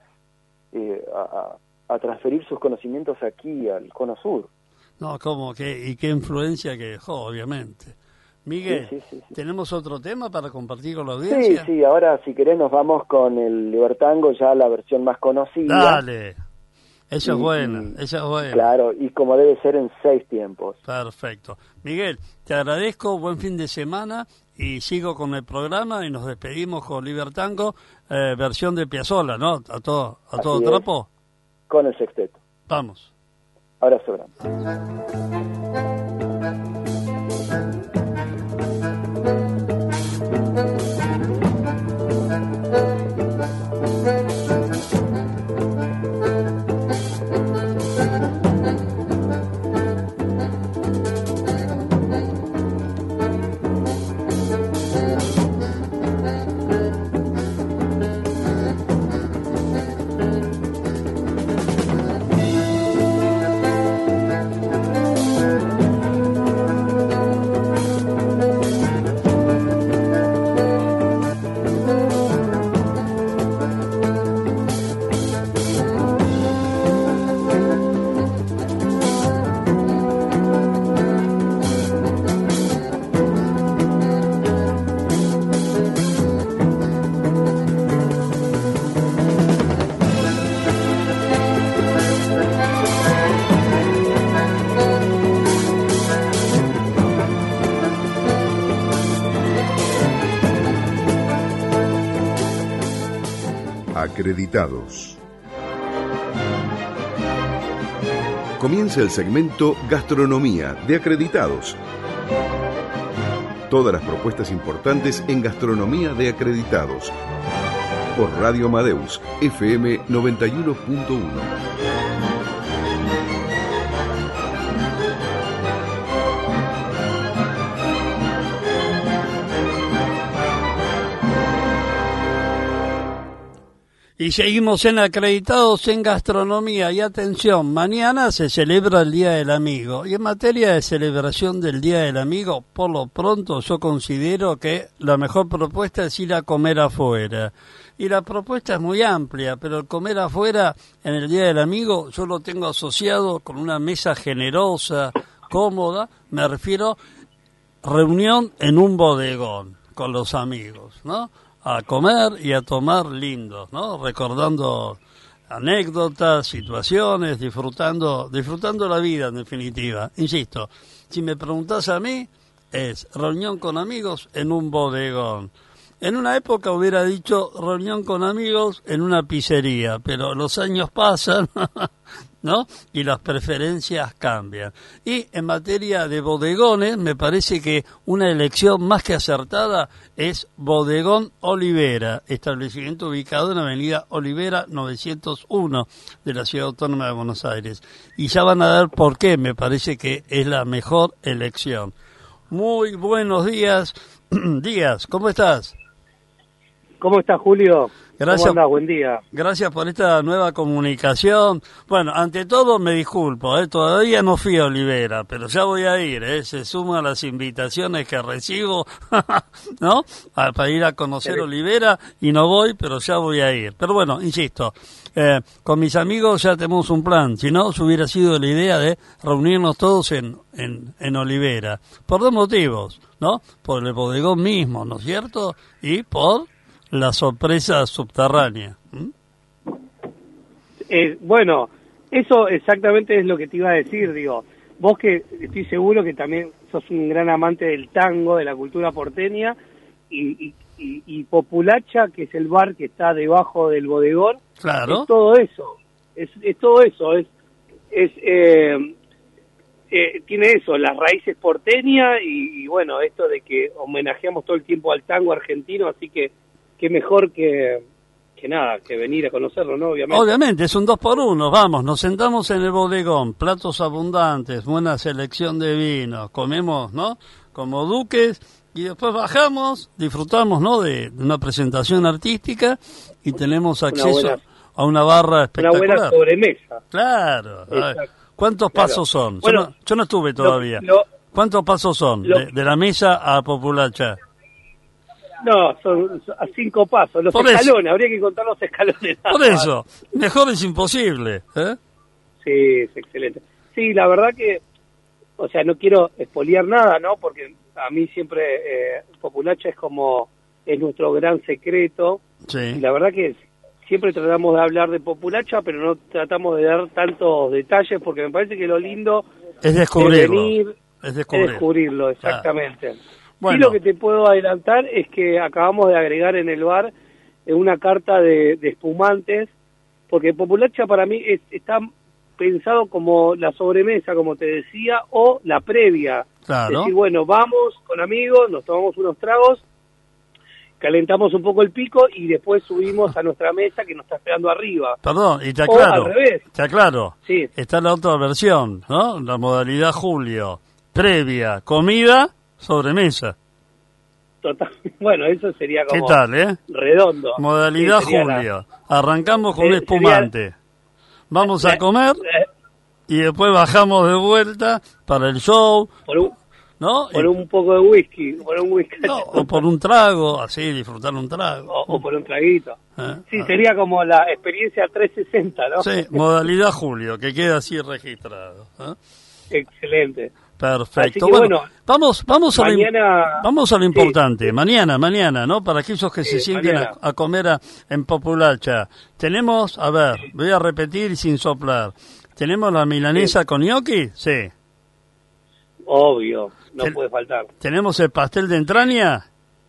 a transferir sus conocimientos aquí al Cono Sur. No, ¿cómo? ¿Y qué influencia que dejó, obviamente? Miguel, sí. ¿Tenemos otro tema para compartir con la audiencia? Sí, ahora si querés nos vamos con el Libertango, ya la versión más conocida. Dale, esa es buena. Claro, y como debe ser en 6 tiempos. Perfecto. Miguel, te agradezco, buen fin de semana, y sigo con el programa y nos despedimos con Libertango, versión de Piazzolla, ¿no? A todo trapo. Con el sexteto. Vamos. Abrazo grande. Acreditados. Comienza el segmento Gastronomía de Acreditados. Todas las propuestas importantes en gastronomía de acreditados. Por Radio Amadeus, FM 91.1. Y seguimos en Acreditados en Gastronomía. Y atención, mañana se celebra el Día del Amigo. Y en materia de celebración del Día del Amigo, por lo pronto yo considero que la mejor propuesta es ir a comer afuera. Y la propuesta es muy amplia, pero el comer afuera en el Día del Amigo yo lo tengo asociado con una mesa generosa, cómoda. Me refiero reunión en un bodegón con los amigos, ¿no? A comer y a tomar lindos, ¿no? Recordando anécdotas, situaciones, disfrutando la vida en definitiva. Insisto, si me preguntás a mí, es reunión con amigos en un bodegón. En una época hubiera dicho reunión con amigos en una pizzería, pero los años pasan, ¿no? Y las preferencias cambian. Y en materia de bodegones, me parece que una elección más que acertada es Bodegón Olivera, establecimiento ubicado en Avenida Olivera 901 de la Ciudad Autónoma de Buenos Aires. Y ya van a ver por qué me parece que es la mejor elección. Muy buenos días. Díaz, ¿cómo estás? ¿Cómo estás, Julio? Gracias. ¿Cómo andás? Buen día. Gracias por esta nueva comunicación. Bueno, ante todo me disculpo, todavía no fui a Olivera, pero ya voy a ir, se suman las invitaciones que recibo, ¿no? Para ir a conocer Olivera y no voy, pero ya voy a ir. Pero bueno, insisto, con mis amigos ya tenemos un plan, si no, se hubiera sido la idea de reunirnos todos en Olivera, por dos motivos, ¿no? Por el bodegón mismo, ¿no es cierto? Y por la sorpresa subterránea. Bueno, eso exactamente es lo que te iba a decir, digo. Vos que estoy seguro que también sos un gran amante del tango, de la cultura porteña, y Populacha, que es el bar que está debajo del bodegón, claro. Es todo eso. Es todo eso. Tiene eso, las raíces porteñas y bueno, esto de que homenajeamos todo el tiempo al tango argentino, así que qué mejor que nada, que venir a conocerlo, ¿no? Obviamente, es un 2x1, vamos, nos sentamos en el bodegón, platos abundantes, buena selección de vinos, comemos, ¿no? Como duques, y después bajamos, disfrutamos, ¿no? De una presentación artística y tenemos acceso a una barra espectacular. Una buena sobremesa. Claro. ¿Cuántos pasos son? Bueno, yo no estuve todavía. ¿Cuántos pasos son de la mesa a Populacha? No, son a 5 pasos, los escalones, habría que contar los escalones. Por eso, mejor es imposible, ¿eh? Sí, es excelente. Sí, la verdad que, o sea, no quiero espolear nada, ¿no? Porque a mí siempre Populacha es nuestro gran secreto. Sí. Y la verdad que siempre tratamos de hablar de Populacha, pero no tratamos de dar tantos detalles, porque me parece que lo lindo es descubrirlo. Es descubrirlo, exactamente. Bueno. Sí, lo que te puedo adelantar es que acabamos de agregar en el bar una carta de espumantes, porque Populacha para mí está pensado como la sobremesa, como te decía, o la previa. Claro. Es decir, bueno, vamos con amigos, nos tomamos unos tragos, calentamos un poco el pico y después subimos a nuestra mesa que nos está esperando arriba. Perdón, y te aclaro. O al revés. Te aclaro. Sí. Está la otra versión, ¿no? La modalidad Julio. Previa, comida, sobremesa. Total. Bueno, eso sería como ¿qué tal, redondo. Modalidad sí, Julio. Arrancamos con un espumante. Vamos a comer y después bajamos de vuelta para el show. ¿No? Por un poco de whisky, no, o por un trago, así, disfrutar un trago. O por un traguito. Sí, sería como la experiencia 360, ¿no? Sí, modalidad Julio, que queda así registrado. Excelente. Perfecto. Que, bueno, vamos mañana, vamos a lo importante. Sí. Mañana, ¿no? Para aquellos que se sienten a comer en Populacha. Tenemos, a ver, voy a repetir sin soplar. ¿Tenemos la milanesa con gnocchi? Sí. Obvio, no puede faltar. ¿Tenemos el pastel de entraña?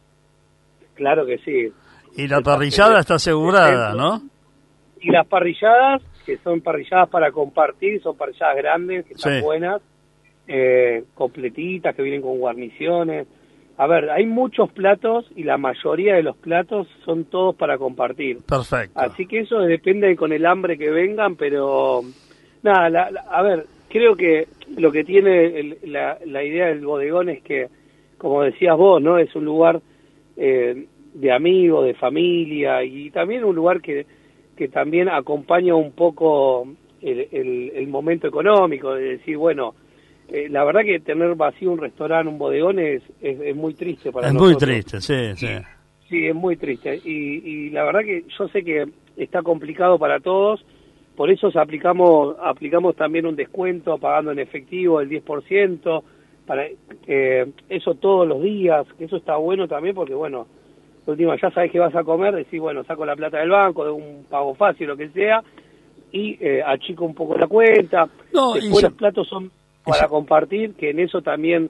Claro que sí. Y la parrillada está asegurada, ¿no? Y las parrilladas, que son parrilladas para compartir, son parrilladas grandes, que están buenas, completitas, que vienen con guarniciones. a ver, hay muchos platos y la mayoría de los platos son todos para compartir. Perfecto. Así que eso depende de con el hambre que vengan, pero nada, a ver, creo que lo que tiene la idea del bodegón es que, como decías vos, ¿no? Es un lugar de amigos, de familia, y también un lugar que también acompaña un poco el momento económico, de decir, bueno, la verdad que tener vacío un restaurante, un bodegón es muy triste para nosotros. Es muy triste, sí. Sí, es muy triste. Y la verdad que yo sé que está complicado para todos, por eso aplicamos también un descuento pagando en efectivo el 10%, para eso todos los días, que eso está bueno también porque, bueno, última, ya sabes que vas a comer, decís, bueno, saco la plata del banco, de un pago fácil, lo que sea, y achico un poco la cuenta. No, después los platos son para compartir, que en eso también,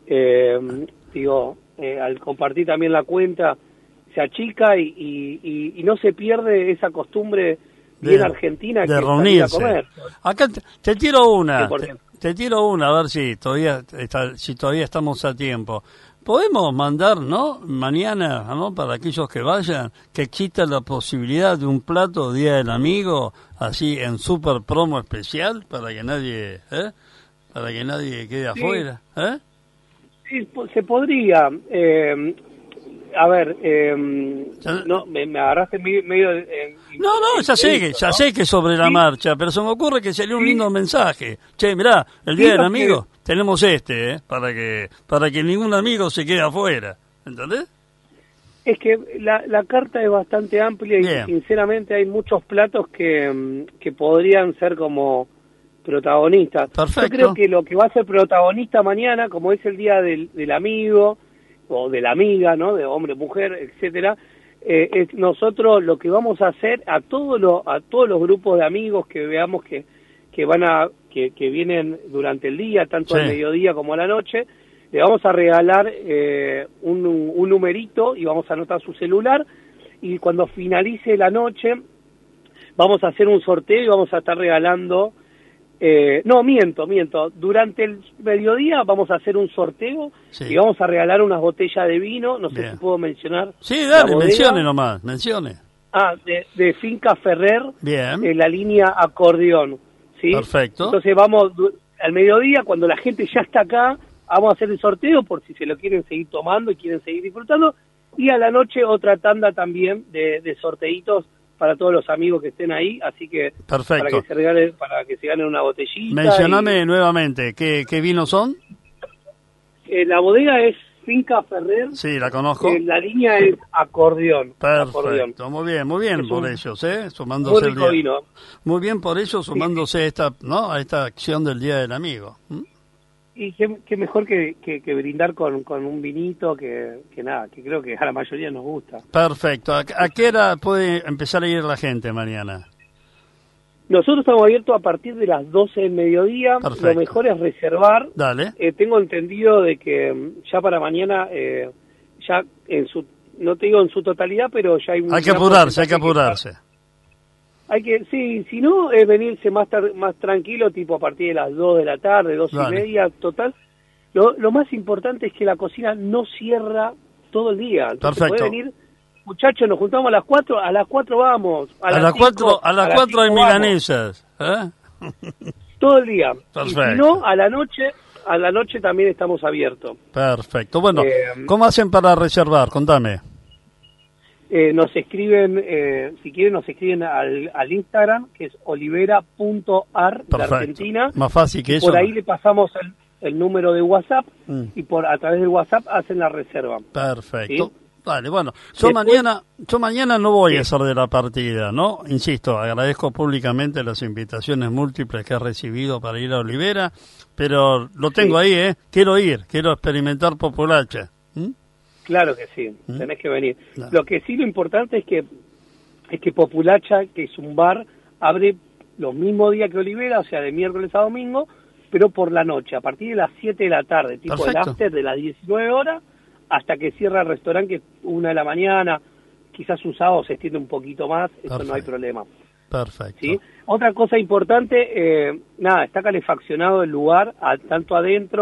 al compartir también la cuenta, se achica y no se pierde esa costumbre bien argentina de que reunirse. A comer. Acá te tiro una, 100%. te tiro una, a ver si todavía estamos a tiempo. Podemos mandar, ¿no? Mañana, ¿no? Para aquellos que vayan, que exista la posibilidad de un plato Día del Amigo, así en super promo especial, para que nadie quede afuera, ¿eh? Sí, se podría. A ver, no, me agarraste medio... No, ya sé que sobre la marcha, pero se me ocurre que sería un lindo mensaje. Che, mirá, el Día del Amigo, tenemos para que ningún amigo se quede afuera, ¿entendés? Es que la carta es bastante amplia y Bien. sinceramente hay muchos platos que podrían ser como protagonistas. Perfecto. Yo creo que lo que va a ser protagonista mañana, como es el Día del Amigo o de la amiga, ¿no? De hombre, mujer, etcétera, es nosotros lo que vamos a hacer a todos los grupos de amigos que veamos que vienen durante el día, tanto al mediodía como a la noche, le vamos a regalar un numerito y vamos a anotar su celular, y cuando finalice la noche vamos a hacer un sorteo y vamos a estar regalando miento. Durante el mediodía vamos a hacer un sorteo y vamos a regalar unas botellas de vino. No sé si puedo mencionar. Sí, dale, mencione. De Finca Ferrer. Bien. La línea acordeón. ¿Sí? Perfecto. Entonces vamos al mediodía, cuando la gente ya está acá, vamos a hacer el sorteo por si se lo quieren seguir tomando y quieren seguir disfrutando. Y a la noche otra tanda también de sorteitos para todos los amigos que estén ahí, así que perfecto. para que se ganen una botellita. Mencioname nuevamente, ¿qué vinos son? La bodega es Finca Ferrer. Sí, la conozco. La línea es acordeón. Perfecto, acordeón. muy bien por ellos, sumándose muy rico vino. Muy bien por ellos, sumándose a esta acción del Día del Amigo. Y qué mejor que brindar con un vinito que nada, que creo que a la mayoría nos gusta. Perfecto. ¿A qué hora puede empezar a ir la gente mañana? Nosotros estamos abiertos a partir de las 12 del mediodía. Perfecto. Lo mejor es reservar. Dale. Tengo entendido de que ya para mañana, ya no te digo en su totalidad, pero ya hay... Hay que apurarse. Sí, si no, es venirse más tranquilo, tipo a partir de las 2 de la tarde, 2:30, total. Lo más importante es que la cocina no cierra todo el día. Entonces perfecto. Puede venir, muchachos, nos juntamos a las 4 vamos. A las 4 hay milanesas. Todo el día. Perfecto. Y si no, a la noche también estamos abiertos. Perfecto. Bueno, ¿cómo hacen para reservar? Contame. Nos escriben, si quieren, nos escriben al Instagram, que es olivera.ar de Argentina. Más fácil que eso. Por ahí le pasamos el número de WhatsApp y a través del WhatsApp hacen la reserva. Perfecto. ¿Sí? Vale, bueno, yo mañana no voy a ser de la partida, ¿no? Insisto, agradezco públicamente las invitaciones múltiples que he recibido para ir a Olivera, pero lo tengo ahí, quiero experimentar populacha. Claro que sí, tenés que venir. Claro. Lo que sí, lo importante es que Populacha, que es un bar, abre los mismos días que Olivera, o sea, de miércoles a domingo, pero por la noche, a partir de las 7 de la tarde, tipo perfecto. El after de las 19 horas, hasta que cierra el restaurante, que es 1 de la mañana, quizás un sábado se extiende un poquito más, eso perfecto. No hay problema. Perfecto. ¿Sí? Otra cosa importante, está calefaccionado el lugar, tanto adentro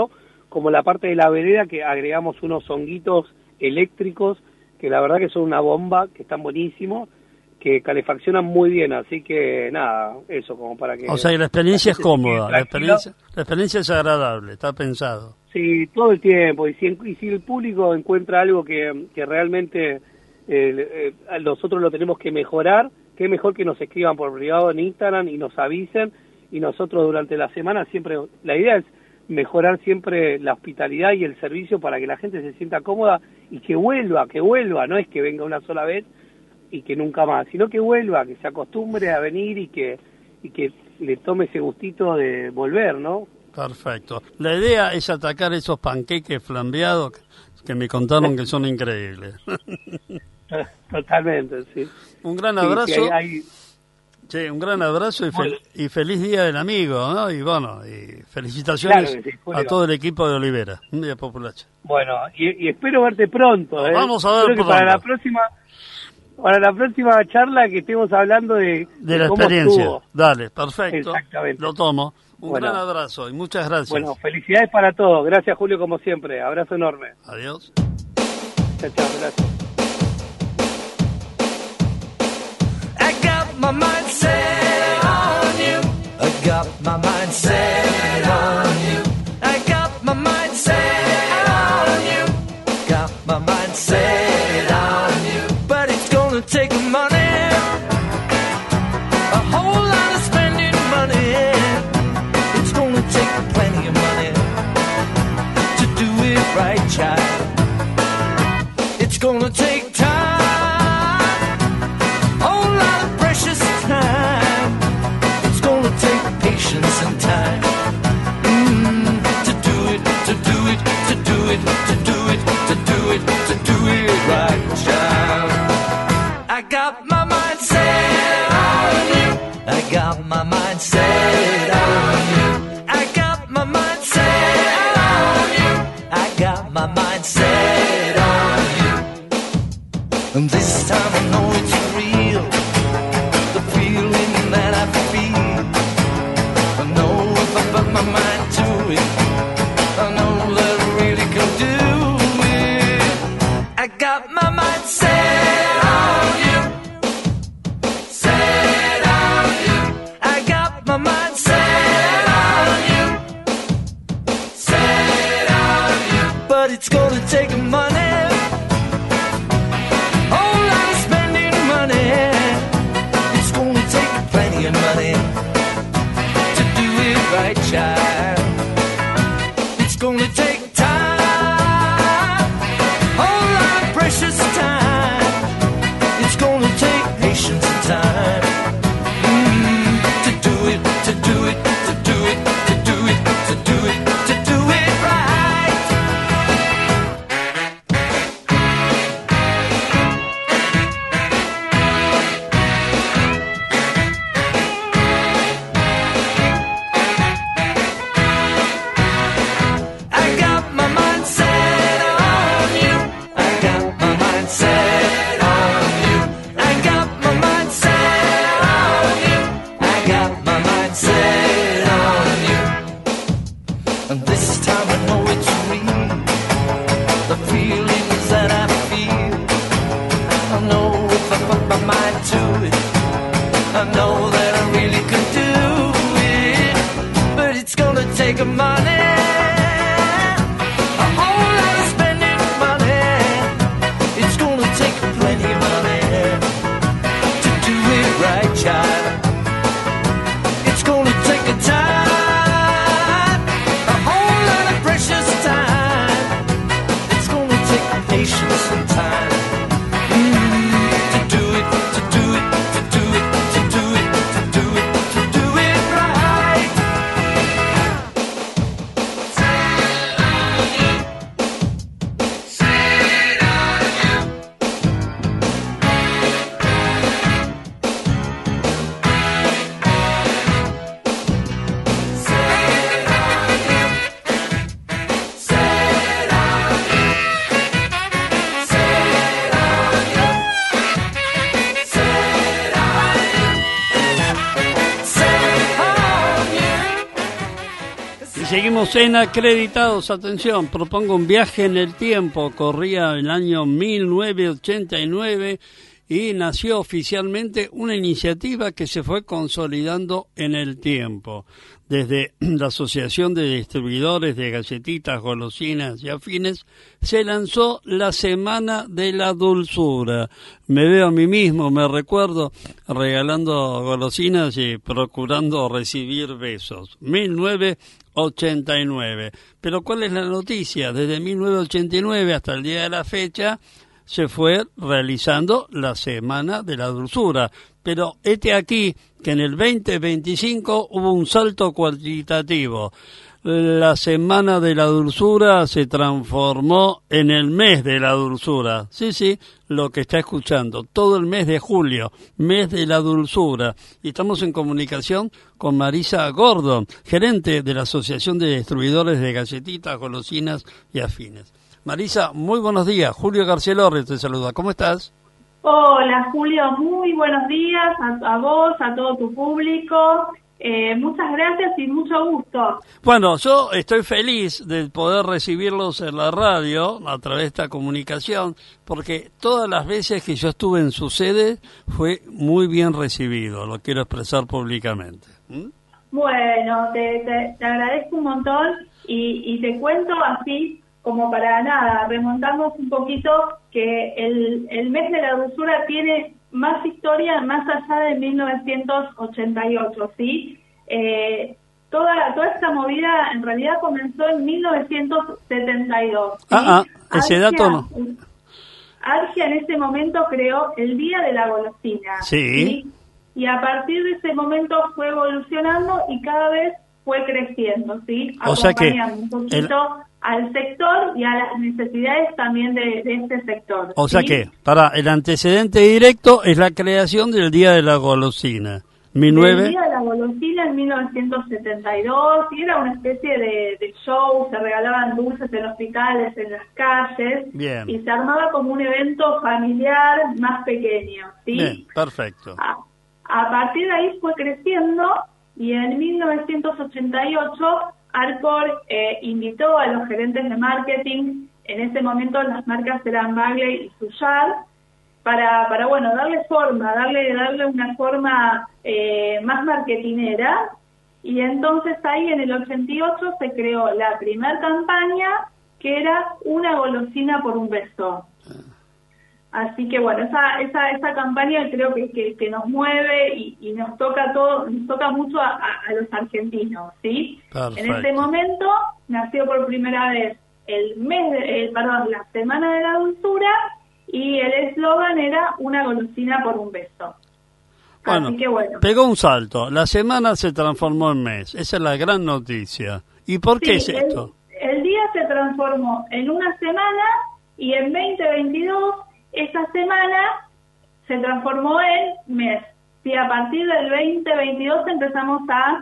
como la parte de la vereda, que agregamos unos honguitos eléctricos, que la verdad que son una bomba, que están buenísimos, que calefaccionan muy bien, así que nada, eso como para que... O sea, que la experiencia es cómoda, la experiencia es agradable, está pensado. Sí, todo el tiempo, y si el público encuentra algo que realmente nosotros lo tenemos que mejorar, qué mejor que nos escriban por privado en Instagram y nos avisen, y nosotros durante la semana siempre, la idea es mejorar siempre la hospitalidad y el servicio para que la gente se sienta cómoda y que vuelva, no es que venga una sola vez y que nunca más, sino que vuelva, que se acostumbre a venir y que le tome ese gustito de volver, ¿no? Perfecto. La idea es atacar esos panqueques flambeados que me contaron que son increíbles. Totalmente, sí. Un gran abrazo. Sí, sí, un gran abrazo y feliz Día del Amigo, ¿no? Y bueno, y felicitaciones claro que sí, a todo el equipo de Olivera, de Populacha. Bueno, y espero verte pronto. Vamos a ver pronto. Para la próxima charla que estemos hablando de la cómo experiencia. estuvo. Dale, perfecto. Exactamente. Lo tomo. Un gran abrazo y muchas gracias. Bueno, felicidades para todos. Gracias, Julio, como siempre. Abrazo enorme. Adiós. Chao, gracias. I got my mind set on you. I got my mind set on you. I got my mind set on you. Got my mind set on you. But it's gonna take money, a whole lot of spending money. It's gonna take plenty of money to do it right, child. It's gonna take time, whole lot of precious time. It's gonna take patience and time to do it, to do it, to do it, to do it, to do it, to do it right, child. I got my mind set on you. I got my mind set on you. I got my mind set on you. I got my mind set on you. And this time I know it's real, the feeling that I feel. I know if I put my mind to it, I know that I really can do it. I got my mind set on you, set on you. I got my mind set on you, set on you. But it's gonna take money, whole lot of spending money. It's gonna take plenty of money to do it right, child. It's gonna take time, whole lot of precious time. It's gonna take patience and time to do it, to do it, to do it, to do it, to do it, to do it right. I got my mind set on you. I got my mind set on you. I got my mind set on you. I got my mind set on you. And this time I know it's real, the feelings that I feel. I know if I put my mind to it, I know that I really could do it. But it's gonna take money, a whole lot of spending money. It's gonna take plenty of money to do it right, child. It's gonna take a time, a whole lot of precious time. It's gonna take patience and time to do it, to do it, to do it, to do it, to do it, to do it right. seguimos en Acreditados. Atención, propongo un viaje en el tiempo. Corría el año 1989 y nació oficialmente una iniciativa que se fue consolidando en el tiempo. Desde la Asociación de Distribuidores de Galletitas, Golosinas y Afines, se lanzó la Semana de la Dulzura. Me veo a mí mismo, me recuerdo regalando golosinas y procurando recibir besos. 1989. Pero ¿cuál es la noticia? Desde 1989 hasta el día de la fecha se fue realizando la Semana de la Dulzura. Pero este aquí que en el 2025 hubo un salto cualitativo. La Semana de la Dulzura se transformó en el mes de la dulzura. Sí, lo que está escuchando. Todo el mes de julio, mes de la dulzura. Y estamos en comunicación con Marisa Gordon, gerente de la Asociación de Distribuidores de Galletitas, Golosinas y Afines. Marisa, muy buenos días. Julio Garcielorri te saluda. ¿Cómo estás? Hola, Julio. Muy buenos días a vos, a todo tu público. Muchas gracias y mucho gusto. Bueno, yo estoy feliz de poder recibirlos en la radio a través de esta comunicación, porque todas las veces que yo estuve en su sede fue muy bien recibido, lo quiero expresar públicamente. Bueno, te agradezco un montón y te cuento así como para nada, remontamos un poquito que el mes de la dulzura tiene más historia más allá de 1988, ¿sí? Toda esta movida en realidad comenzó en 1972. ¿sí? Ese dato no. Argia en ese momento creó el Día de la Golosina. Sí. ¿sí? Y a partir de ese momento fue evolucionando y cada vez fue creciendo, ¿sí? O sea que un poquito al sector y a las necesidades también de este sector. O sea ¿sí? que, el antecedente directo es la creación del Día de la Golosina. El Día de la Golosina en 1972, y era una especie de show, se regalaban dulces en hospitales, en las calles, Bien. y se armaba como un evento familiar más pequeño, ¿sí? Bien, perfecto. A partir de ahí fue creciendo, y en 1988 Arcor invitó a los gerentes de marketing, en ese momento las marcas eran Bagley y Suyar, para darle forma, darle una forma más marketinera, y entonces ahí en el 88 se creó la primer campaña que era una golosina por un beso. Así que bueno, esa campaña creo que nos mueve y nos toca mucho a los argentinos, ¿sí? Perfecto. En este momento nació por primera vez la Semana de la Dulzura, y el eslogan era una golosina por un beso. Bueno, así que bueno. Pegó un salto. La semana se transformó en mes. Esa es la gran noticia. ¿Y por qué es esto? El día se transformó en una semana, y en 2022 esa semana se transformó en mes. Sí, a partir del 2022 empezamos a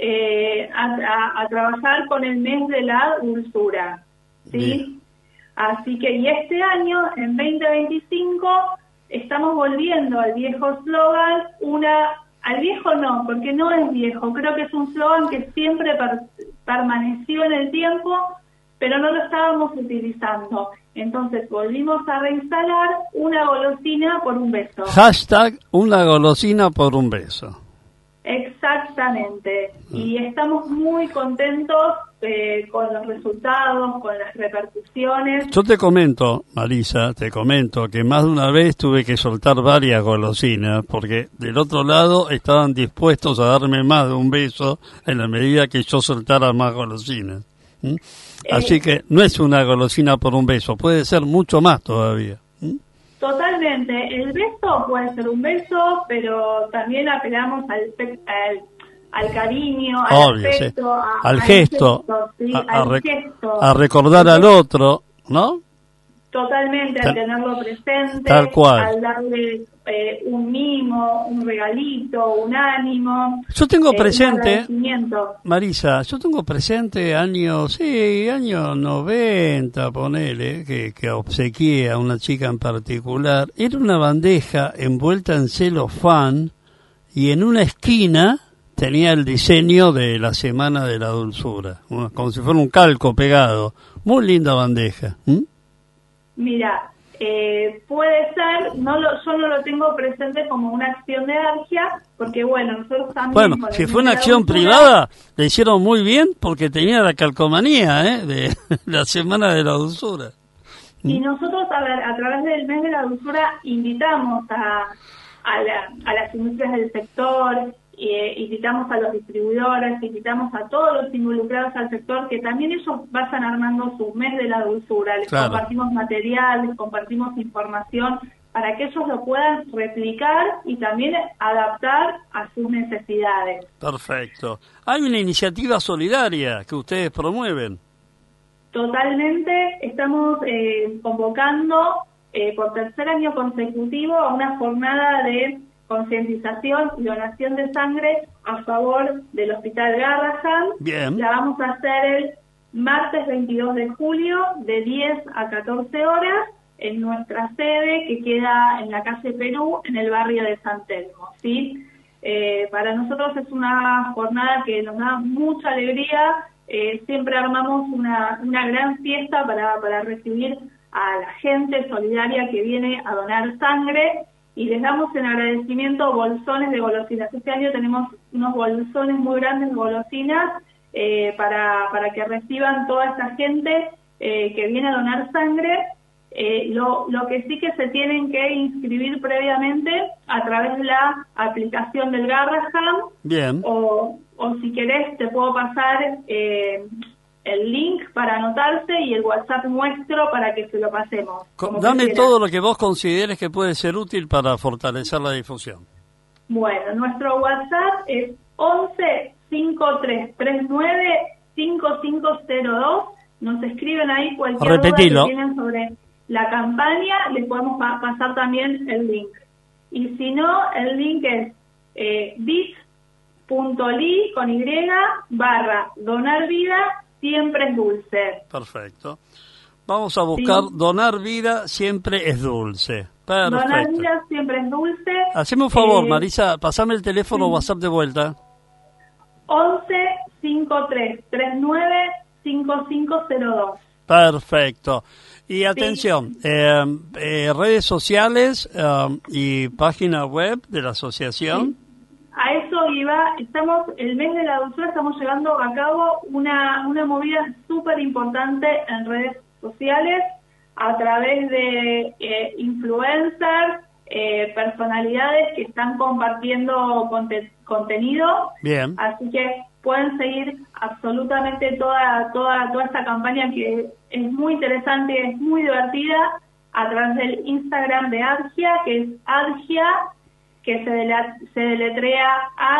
trabajar con el mes de la dulzura, ¿sí? Bien. Así que, y este año, en 2025, estamos volviendo al viejo eslogan, al viejo no, porque no es viejo, creo que es un eslogan que siempre permaneció en el tiempo, pero no lo estábamos utilizando. Entonces volvimos a reinstalar una golosina por un beso. Hashtag una golosina por un beso. Exactamente. Y estamos muy contentos con los resultados, con las repercusiones. Yo te comento, Marisa, que más de una vez tuve que soltar varias golosinas, porque del otro lado estaban dispuestos a darme más de un beso en la medida que yo soltara más golosinas. Así que no es una golosina por un beso, puede ser mucho más todavía. Totalmente, el beso puede ser un beso, pero también apelamos al cariño, al Obvio, afecto, sí. Al gesto, ¿sí? Gesto. A recordar al otro, ¿no? Totalmente, al tenerlo presente, tal cual. Al darle un mimo, un regalito, un ánimo. Yo tengo presente, un agradecimiento. Marisa, años 90, ponele, que obsequié a una chica en particular. Era una bandeja envuelta en celofán y en una esquina tenía el diseño de la Semana de la Dulzura, como si fuera un calco pegado. Muy linda bandeja. Mira, puede ser, yo no lo tengo presente como una acción de Argia, porque bueno, nosotros también... Bueno, si fue una acción privada, le hicieron muy bien porque tenía la calcomanía de la Semana de la Dulzura. Y nosotros, a través del mes de la dulzura, invitamos a las industrias del sector, invitamos a los distribuidores, invitamos a todos los involucrados al sector, que también ellos vayan armando su mes de la dulzura. Les compartimos material, les compartimos información, para que ellos lo puedan replicar y también adaptar a sus necesidades. Perfecto. Hay una iniciativa solidaria que ustedes promueven. Totalmente, estamos convocando por tercer año consecutivo a una jornada de concientización y donación de sangre a favor del Hospital Garrahan. Bien. La vamos a hacer el martes 22 de julio de 10 a 14 horas en nuestra sede que queda en la calle Perú, en el barrio de San Telmo, ¿sí? Para nosotros es una jornada que nos da mucha alegría. Siempre armamos una gran fiesta para recibir a la gente solidaria que viene a donar sangre, y les damos en agradecimiento bolsones de golosinas. Este año tenemos unos bolsones muy grandes de golosinas para que reciban toda esta gente que viene a donar sangre. Lo que sí que se tienen que inscribir previamente a través de la aplicación del Garrahan. Bien. O si querés te puedo pasar el link para anotarse y el WhatsApp nuestro para que se lo pasemos. Dame todo lo que vos consideres que puede ser útil para fortalecer la difusión. Bueno, nuestro WhatsApp es 11 5339 5502. Nos escriben ahí cualquier duda que tienen sobre la campaña, les podemos pasar también el link. Y si no, el link es bit.ly con y /donar vida siempre es dulce. Perfecto. Vamos a buscar Donar Vida Siempre es Dulce. Perfecto. Donar Vida Siempre es Dulce. Haceme un favor, Marisa, pasame el teléfono WhatsApp de vuelta. 11 5339 5502. Perfecto. Y atención, redes sociales y página web de la asociación. Sí. A eso iba, el mes de la dulzura estamos llevando a cabo una movida súper importante en redes sociales a través de influencers, personalidades que están compartiendo contenido. Bien. Así que pueden seguir absolutamente toda esta campaña que es muy interesante, es muy divertida, a través del Instagram de Argia, que es Argia, que se deletrea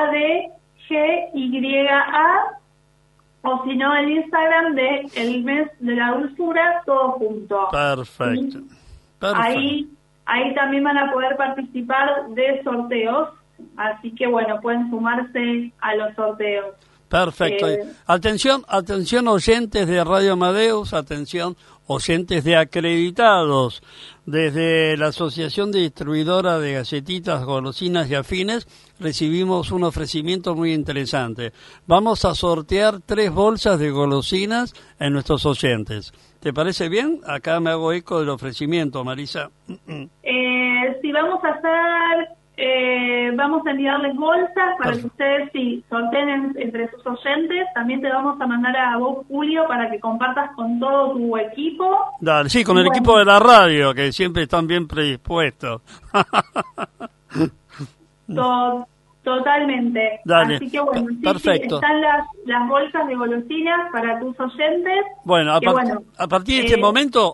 ADGYA, o si no el Instagram de el mes de la dulzura, todo junto. Perfecto. Ahí también van a poder participar de sorteos, así que bueno, pueden sumarse a los sorteos. Perfecto. Atención oyentes de Radio Amadeus, atención oyentes de Acreditados. Desde la Asociación de Distribuidora de Galletitas, Golosinas y Afines recibimos un ofrecimiento muy interesante. Vamos a sortear 3 bolsas de golosinas en nuestros oyentes. ¿Te parece bien? Acá me hago eco del ofrecimiento, Marisa. Sí, vamos a enviarles bolsas para que ustedes sorteen entre sus oyentes. También te vamos a mandar a vos, Julio, para que compartas con todo tu equipo. Dale, sí, con el equipo de la radio, que siempre están bien predispuestos. Totalmente. Dale. Así que bueno, perfecto. Están las bolsas de golosinas para tus oyentes. Bueno, a partir de este momento,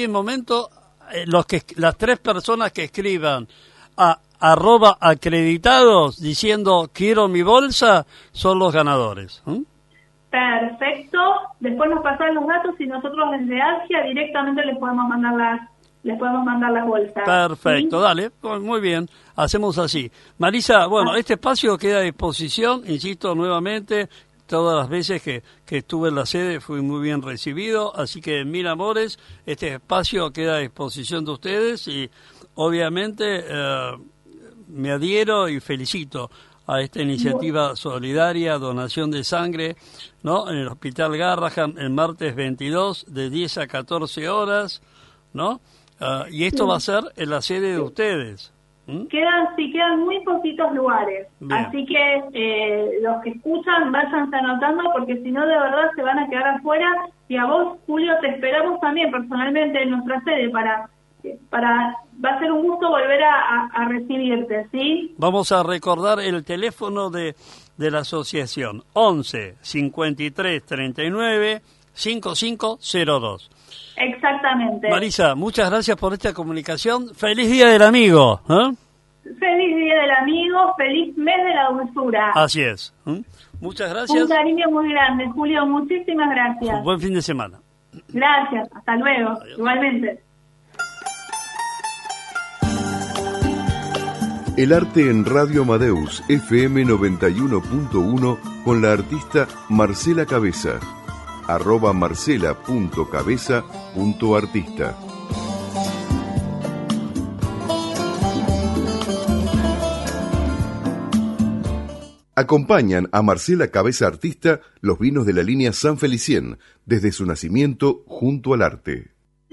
las 3 personas que escriban a @acreditados diciendo quiero mi bolsa son los ganadores. Perfecto. Después nos pasan los datos y nosotros desde Argia directamente les podemos mandar las bolsas. Perfecto, ¿sí? Dale, muy bien, hacemos así. Marisa, bueno, este espacio queda a disposición, insisto nuevamente, todas las veces que estuve en la sede fui muy bien recibido, así que mil amores, este espacio queda a disposición de ustedes y obviamente me adhiero y felicito a esta iniciativa solidaria, donación de sangre, ¿no? En el Hospital Garrahan, el martes 22, de 10 a 14 horas, ¿no? Y esto va a ser en la sede de ustedes. Quedan muy poquitos lugares. Bien. Así que los que escuchan, váyanse anotando, porque si no, de verdad se van a quedar afuera. Y a vos, Julio, te esperamos también personalmente en nuestra sede va a ser un gusto volver a recibirte, ¿sí? Vamos a recordar el teléfono de la asociación, 11 53 39 5502. Exactamente. Marisa, muchas gracias por esta comunicación. ¡Feliz Día del Amigo! Feliz Día del Amigo, feliz mes de la dulzura. Así es. Muchas gracias. Un cariño muy grande, Julio, muchísimas gracias. Buen fin de semana. Gracias, hasta luego. Adiós. Igualmente. El arte en Radio Amadeus, FM 91.1, con la artista Marcela Cabeza. @marcela.cabeza.artista. Acompañan a Marcela Cabeza Artista los vinos de la línea San Felicien, desde su nacimiento junto al arte.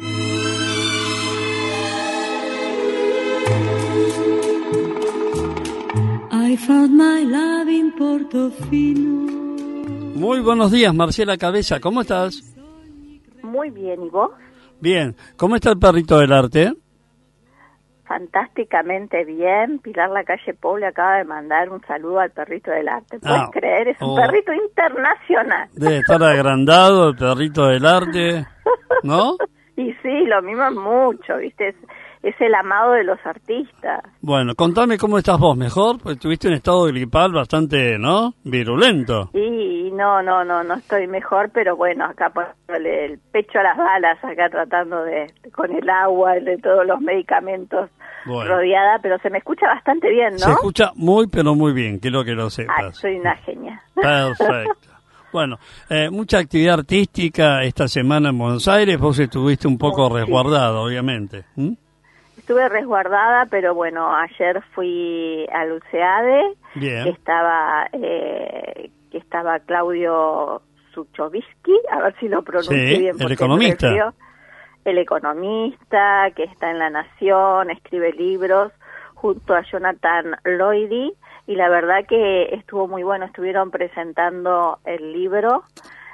I found my love in Portofino. Muy buenos días, Marcela Cabeza, ¿cómo estás? Muy bien, ¿y vos? Bien, ¿cómo está el perrito del arte? Fantásticamente bien. Pilar Lacalle Pou le acaba de mandar un saludo al perrito del arte. ¿Puedes creer? Es un perrito internacional. Debe estar agrandado el perrito del arte, ¿no? Y sí, lo miman mucho, ¿viste? Es el amado de los artistas. Bueno, contame cómo estás vos, ¿mejor? Porque tuviste un estado gripal bastante, ¿no? Virulento. Y no estoy mejor, pero bueno, acá poniéndole el pecho a las balas, acá tratando con el agua, de todos los medicamentos rodeada, pero se me escucha bastante bien, ¿no? Se escucha muy, pero muy bien, quiero que lo sepas. Ay, soy una genia. Perfecto. Bueno, mucha actividad artística esta semana en Buenos Aires, vos estuviste un poco resguardado, obviamente. Estuve resguardada, pero bueno, ayer fui al UCEADE, que estaba Claudio Suchovsky, a ver si lo pronuncio bien. El economista. El economista, que está en La Nación, escribe libros, junto a Jonathan Lloydy, y la verdad que estuvo muy bueno, estuvieron presentando el libro.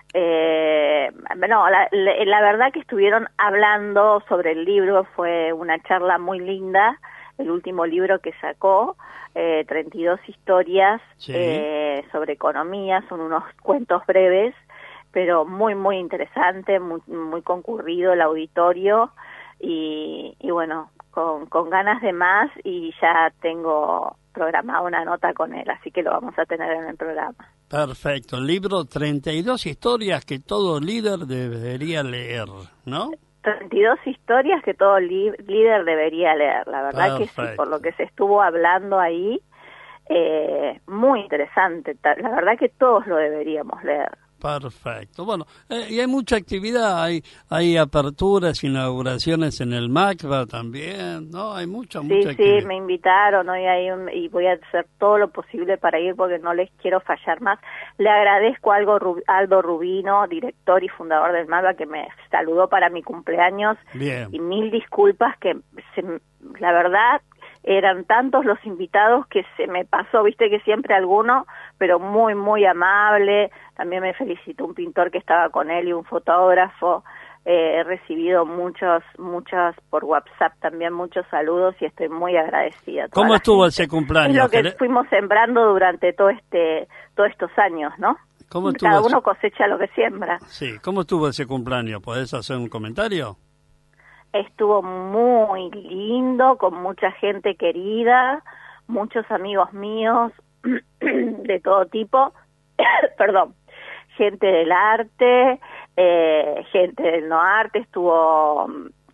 La verdad que estuvieron hablando sobre el libro, fue una charla muy linda, el último libro que sacó, 32 historias sobre economía, son unos cuentos breves, pero muy muy interesante, muy concurrido el auditorio y bueno, con ganas de más, y ya tengo programada una nota con él, así que lo vamos a tener en el programa. Perfecto, el libro 32 historias que todo líder debería leer, ¿no? 32 historias que todo líder debería leer, la verdad. Perfecto. Que sí, por lo que se estuvo hablando ahí, muy interesante, la verdad que todos lo deberíamos leer. Perfecto. Bueno, y hay mucha actividad, hay aperturas, inauguraciones en el MACBA también, ¿no? Hay mucha actividad. Sí, me invitaron, hoy y voy a hacer todo lo posible para ir porque no les quiero fallar más. Le agradezco a Aldo Rubino, director y fundador del MACBA, que me saludó para mi cumpleaños. Bien. Y mil disculpas que la verdad eran tantos los invitados que se me pasó, viste que siempre alguno, pero muy, muy amable. También me felicitó un pintor que estaba con él y un fotógrafo. He recibido muchos por WhatsApp también muchos saludos y estoy muy agradecida. ¿Cómo estuvo ese cumpleaños? Es lo que fuimos sembrando durante todos estos años, ¿no? ¿Cómo estuvo Cada uno cosecha lo que siembra. Sí, ¿cómo estuvo ese cumpleaños? ¿Podés hacer un comentario? Estuvo muy lindo, con mucha gente querida, muchos amigos míos de todo tipo, perdón, gente del arte, gente del no arte, estuvo,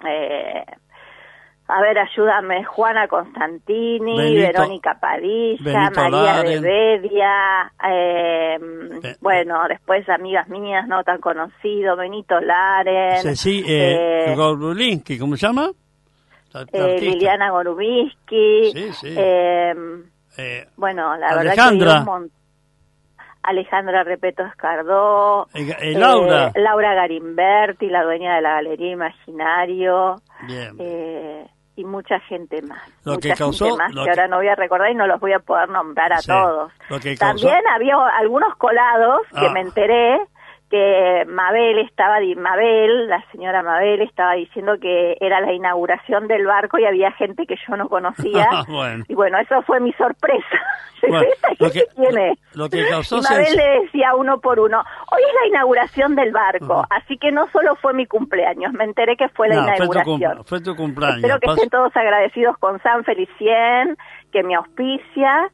ayúdame, Juana Constantini, Verónica Padilla, María de Bedia, después amigas mías no tan conocidos, Benito Laren, Gorubinsky, ¿cómo se llama? Liliana Gorubinsky, Bueno, la Alejandra. verdad que Alejandra Repeto Escardó, Laura. Laura Garimberti, la dueña de la Galería Imaginario, Bien. y mucha gente más. Lo que mucha causó, gente más lo que ahora no voy a recordar y no los voy a poder nombrar a Sí, todos. lo que causó- También había algunos colados que me enteré que la señora Mabel estaba diciendo que era la inauguración del barco y había gente que yo no conocía. Bueno. Y bueno, eso fue mi sorpresa. Bueno, ¿Esta lo gente quién es? Lo que causó Y Mabel le decía uno por uno, hoy es la inauguración del barco, así que no solo fue mi cumpleaños, me enteré que fue la inauguración. Fue tu cumpleaños. Espero que estén todos agradecidos con San Felicien, que me auspicia,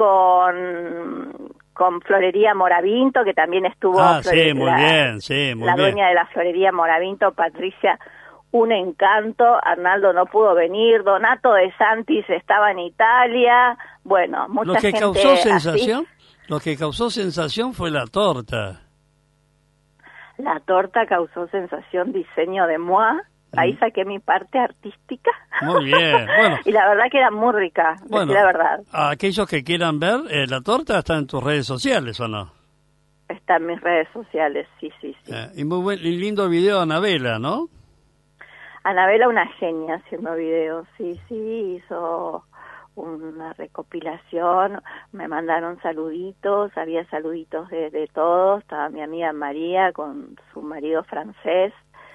con Florería Moravinto, que también estuvo sí, muy bien, sí, muy la bien. dueña de la Florería Moravinto, Patricia, un encanto. Arnaldo no pudo venir, Donato de Santis estaba en Italia, bueno, mucha Lo que gente causó así. sensación, lo que causó sensación fue la torta. La torta causó sensación, diseño de moi. Ahí saqué mi parte artística. Muy bien, bueno. Y la verdad que era muy rica, Bueno, la verdad. a aquellos que quieran ver, la torta está en tus redes sociales, ¿o no? Está en mis redes sociales, sí. Y muy buen y lindo video de Anabela, ¿no? Anabela, una genia haciendo videos, sí, hizo una recopilación, me mandaron saluditos, había saluditos de todos, estaba mi amiga María con su marido francés,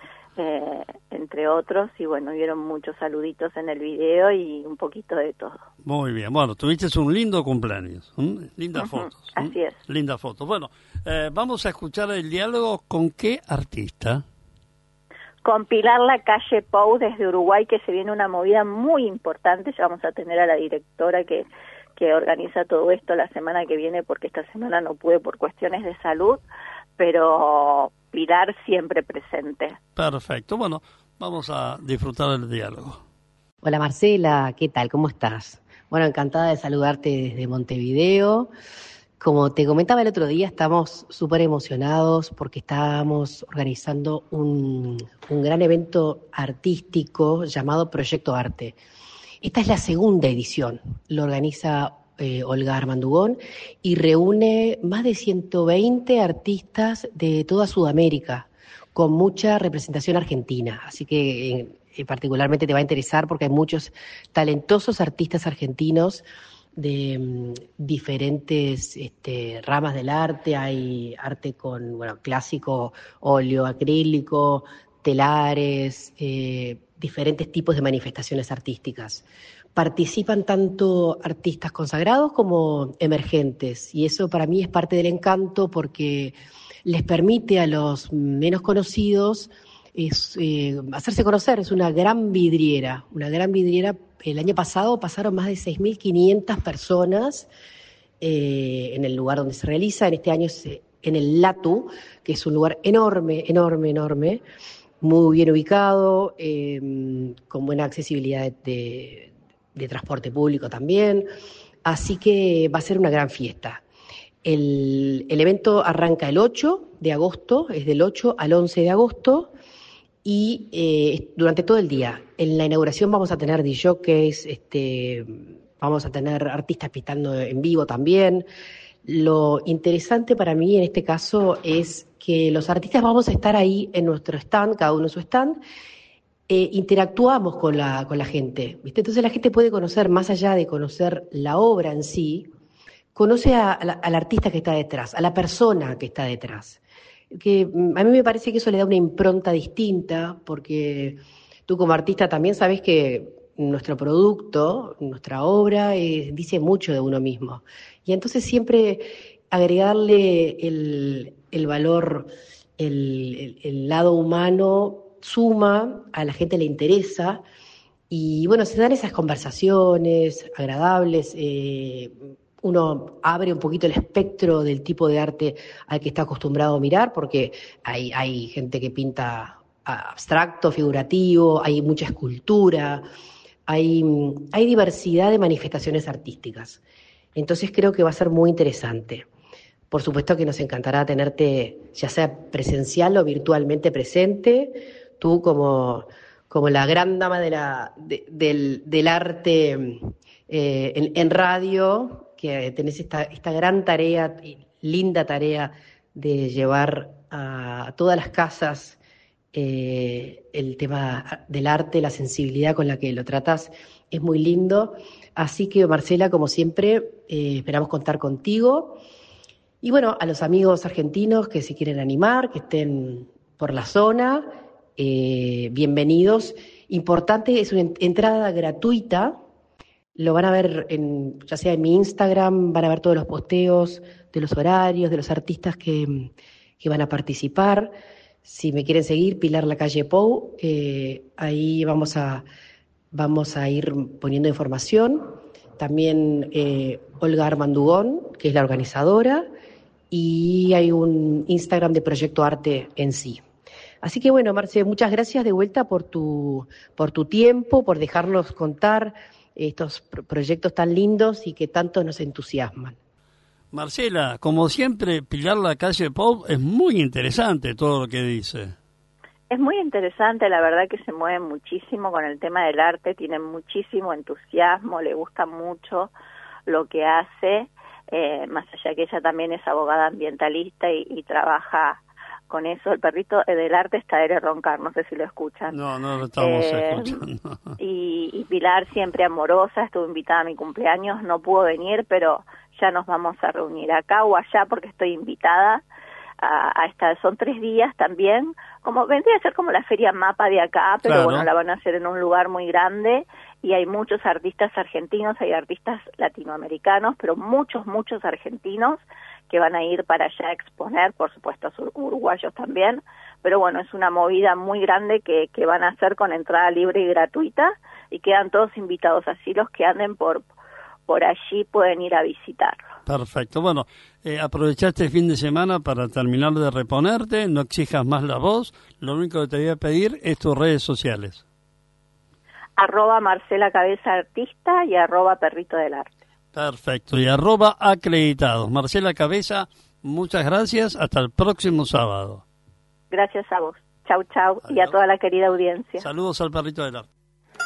entre otros, y bueno, vieron muchos saluditos en el video y un poquito de todo. Muy bien, bueno, tuviste un lindo cumpleaños, lindas fotos. Así es. Lindas fotos. Bueno, vamos a escuchar el diálogo con qué artista. Con Pilar Lacalle Pou desde Uruguay, que se viene una movida muy importante. Ya vamos a tener a la directora que organiza todo esto la semana que viene, porque esta semana no pude por cuestiones de salud, pero Pilar siempre presente. Perfecto, bueno, vamos a disfrutar del diálogo. Hola Marcela, ¿qué tal? ¿Cómo estás? Bueno, encantada de saludarte desde Montevideo. Como te comentaba el otro día, estamos súper emocionados porque estábamos organizando un gran evento artístico llamado Proyecto Arte. Esta es la segunda edición, lo organiza Olga Armandugón y reúne más de 120 artistas de toda Sudamérica, con mucha representación argentina. Así que particularmente te va a interesar porque hay muchos talentosos artistas argentinos de diferentes ramas del arte. Hay arte con clásico, óleo, acrílico, telares, diferentes tipos de manifestaciones artísticas. Participan tanto artistas consagrados como emergentes, y eso para mí es parte del encanto porque les permite a los menos conocidos hacerse conocer. Es una gran vidriera. El año pasado pasaron más de 6.500 personas en el lugar donde se realiza. En este año es en el LATU, que es un lugar enorme, muy bien ubicado, con buena accesibilidad de transporte público también. Así que va a ser una gran fiesta. El evento arranca el 8 de agosto, es del 8 al 11 de agosto, y durante todo el día. En la inauguración vamos a tener DJs, vamos a tener artistas pintando en vivo también. Lo interesante para mí en este caso es que los artistas vamos a estar ahí en nuestro stand, cada uno en su stand, interactuamos con la gente, ¿viste? Entonces la gente puede conocer, más allá de conocer la obra en sí, conoce al artista que está detrás, a la persona que está detrás. Que a mí me parece que eso le da una impronta distinta, porque tú como artista también sabes que nuestro producto, nuestra obra, dice mucho de uno mismo. Y entonces siempre agregarle el valor, el lado humano suma, a la gente le interesa, y bueno, se dan esas conversaciones agradables. Uno abre un poquito el espectro del tipo de arte al que está acostumbrado a mirar, porque hay gente que pinta abstracto, figurativo, hay mucha escultura, hay diversidad de manifestaciones artísticas. Entonces creo que va a ser muy interesante. Por supuesto que nos encantará tenerte, ya sea presencial o virtualmente presente, tú como la gran dama del arte en radio, que tenés esta gran tarea, linda tarea de llevar a todas las casas el tema del arte, la sensibilidad con la que lo tratás, es muy lindo. Así que, Marcela, como siempre, esperamos contar contigo. Y bueno, a los amigos argentinos que se quieren animar, que estén por la zona, bienvenidos. Importante, es una entrada gratuita. Lo van a ver ya sea en mi Instagram, van a ver todos los posteos de los horarios, de los artistas que van a participar. Si me quieren seguir, Pilar Lacalle Pou, ahí vamos a ir poniendo información. También Olga Armandugón, que es la organizadora, y hay un Instagram de Proyecto Arte en sí. Así que bueno, Marce, muchas gracias de vuelta por tu tiempo, por dejarnos contar estos proyectos tan lindos y que tanto nos entusiasman. Marcela, como siempre, Pilar Lacalle Pou, es muy interesante todo lo que dice. Es muy interesante, la verdad que se mueve muchísimo con el tema del arte, tiene muchísimo entusiasmo, le gusta mucho lo que hace, más allá que ella también es abogada ambientalista y trabaja con eso. El perrito del arte está de roncar, no sé si lo escuchan. No lo estamos escuchando. Y Pilar siempre amorosa, estuvo invitada a mi cumpleaños, no pudo venir, pero ya nos vamos a reunir acá o allá porque estoy invitada a esta. Son 3 días también, como vendría a ser como la Feria Mapa de acá, pero claro. Bueno, la van a hacer en un lugar muy grande y hay muchos artistas argentinos, hay artistas latinoamericanos, pero muchos argentinos que van a ir para allá a exponer, por supuesto uruguayos también, pero bueno, es una movida muy grande que van a hacer con entrada libre y gratuita y quedan todos invitados, así los que anden por allí pueden ir a visitarlo. Perfecto. Bueno, aprovechaste el fin de semana para terminar de reponerte, no exijas más la voz, lo único que te voy a pedir es tus redes sociales. @Marcela Cabeza Artista y @Perrito del Arte. Perfecto, y @acreditados. Marcela Cabeza, muchas gracias, hasta el próximo sábado. Gracias a vos. Chau, y a toda la querida audiencia. Saludos al Perrito del Arte.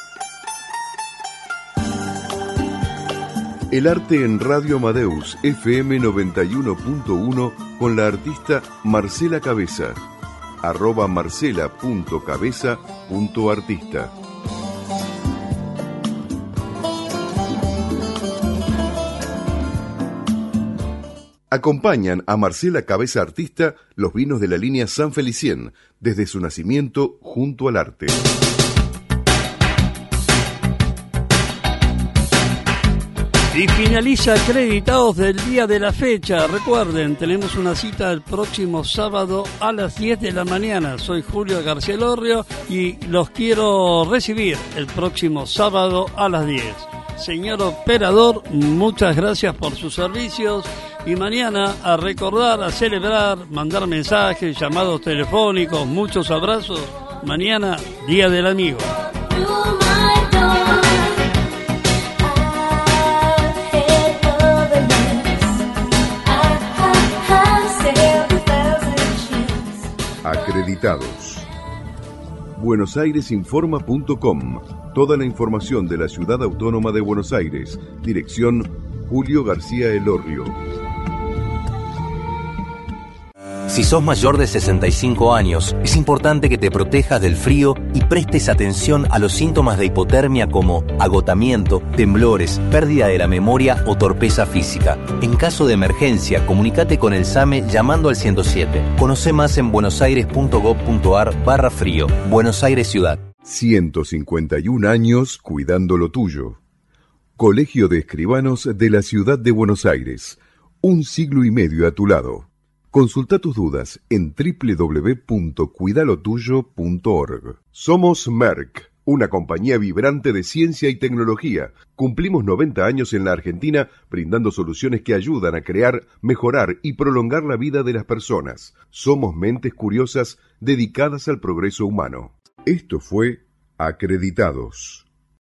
El arte en Radio Amadeus, FM 91.1, con la artista Marcela Cabeza. @marcela.cabeza.artista. Acompañan a Marcela Cabeza Artista los vinos de la línea San Felicien, desde su nacimiento junto al arte. Y finaliza Acreditados del día de la fecha. Recuerden, tenemos una cita el próximo sábado a las 10 de la mañana. Soy Julio García Lorrio y los quiero recibir el próximo sábado a las 10. Señor operador, muchas gracias por sus servicios. Y mañana a recordar, a celebrar, mandar mensajes, llamados telefónicos, muchos abrazos. Mañana, Día del Amigo. Acreditados. buenosairesinforma.com. Toda la información de la Ciudad Autónoma de Buenos Aires. Dirección Julio García Elorrio. Si sos mayor de 65 años, es importante que te protejas del frío y prestes atención a los síntomas de hipotermia como agotamiento, temblores, pérdida de la memoria o torpeza física. En caso de emergencia, comunícate con el SAME llamando al 107. Conoce más en buenosaires.gov.ar/frío. Buenos Aires Ciudad. 151 años cuidando lo tuyo. Colegio de Escribanos de la Ciudad de Buenos Aires. 1 siglo y medio a tu lado. Consulta tus dudas en www.cuidalotuyo.org. Somos Merck, una compañía vibrante de ciencia y tecnología. Cumplimos 90 años en la Argentina brindando soluciones que ayudan a crear, mejorar y prolongar la vida de las personas. Somos mentes curiosas dedicadas al progreso humano. Esto fue Acreditados.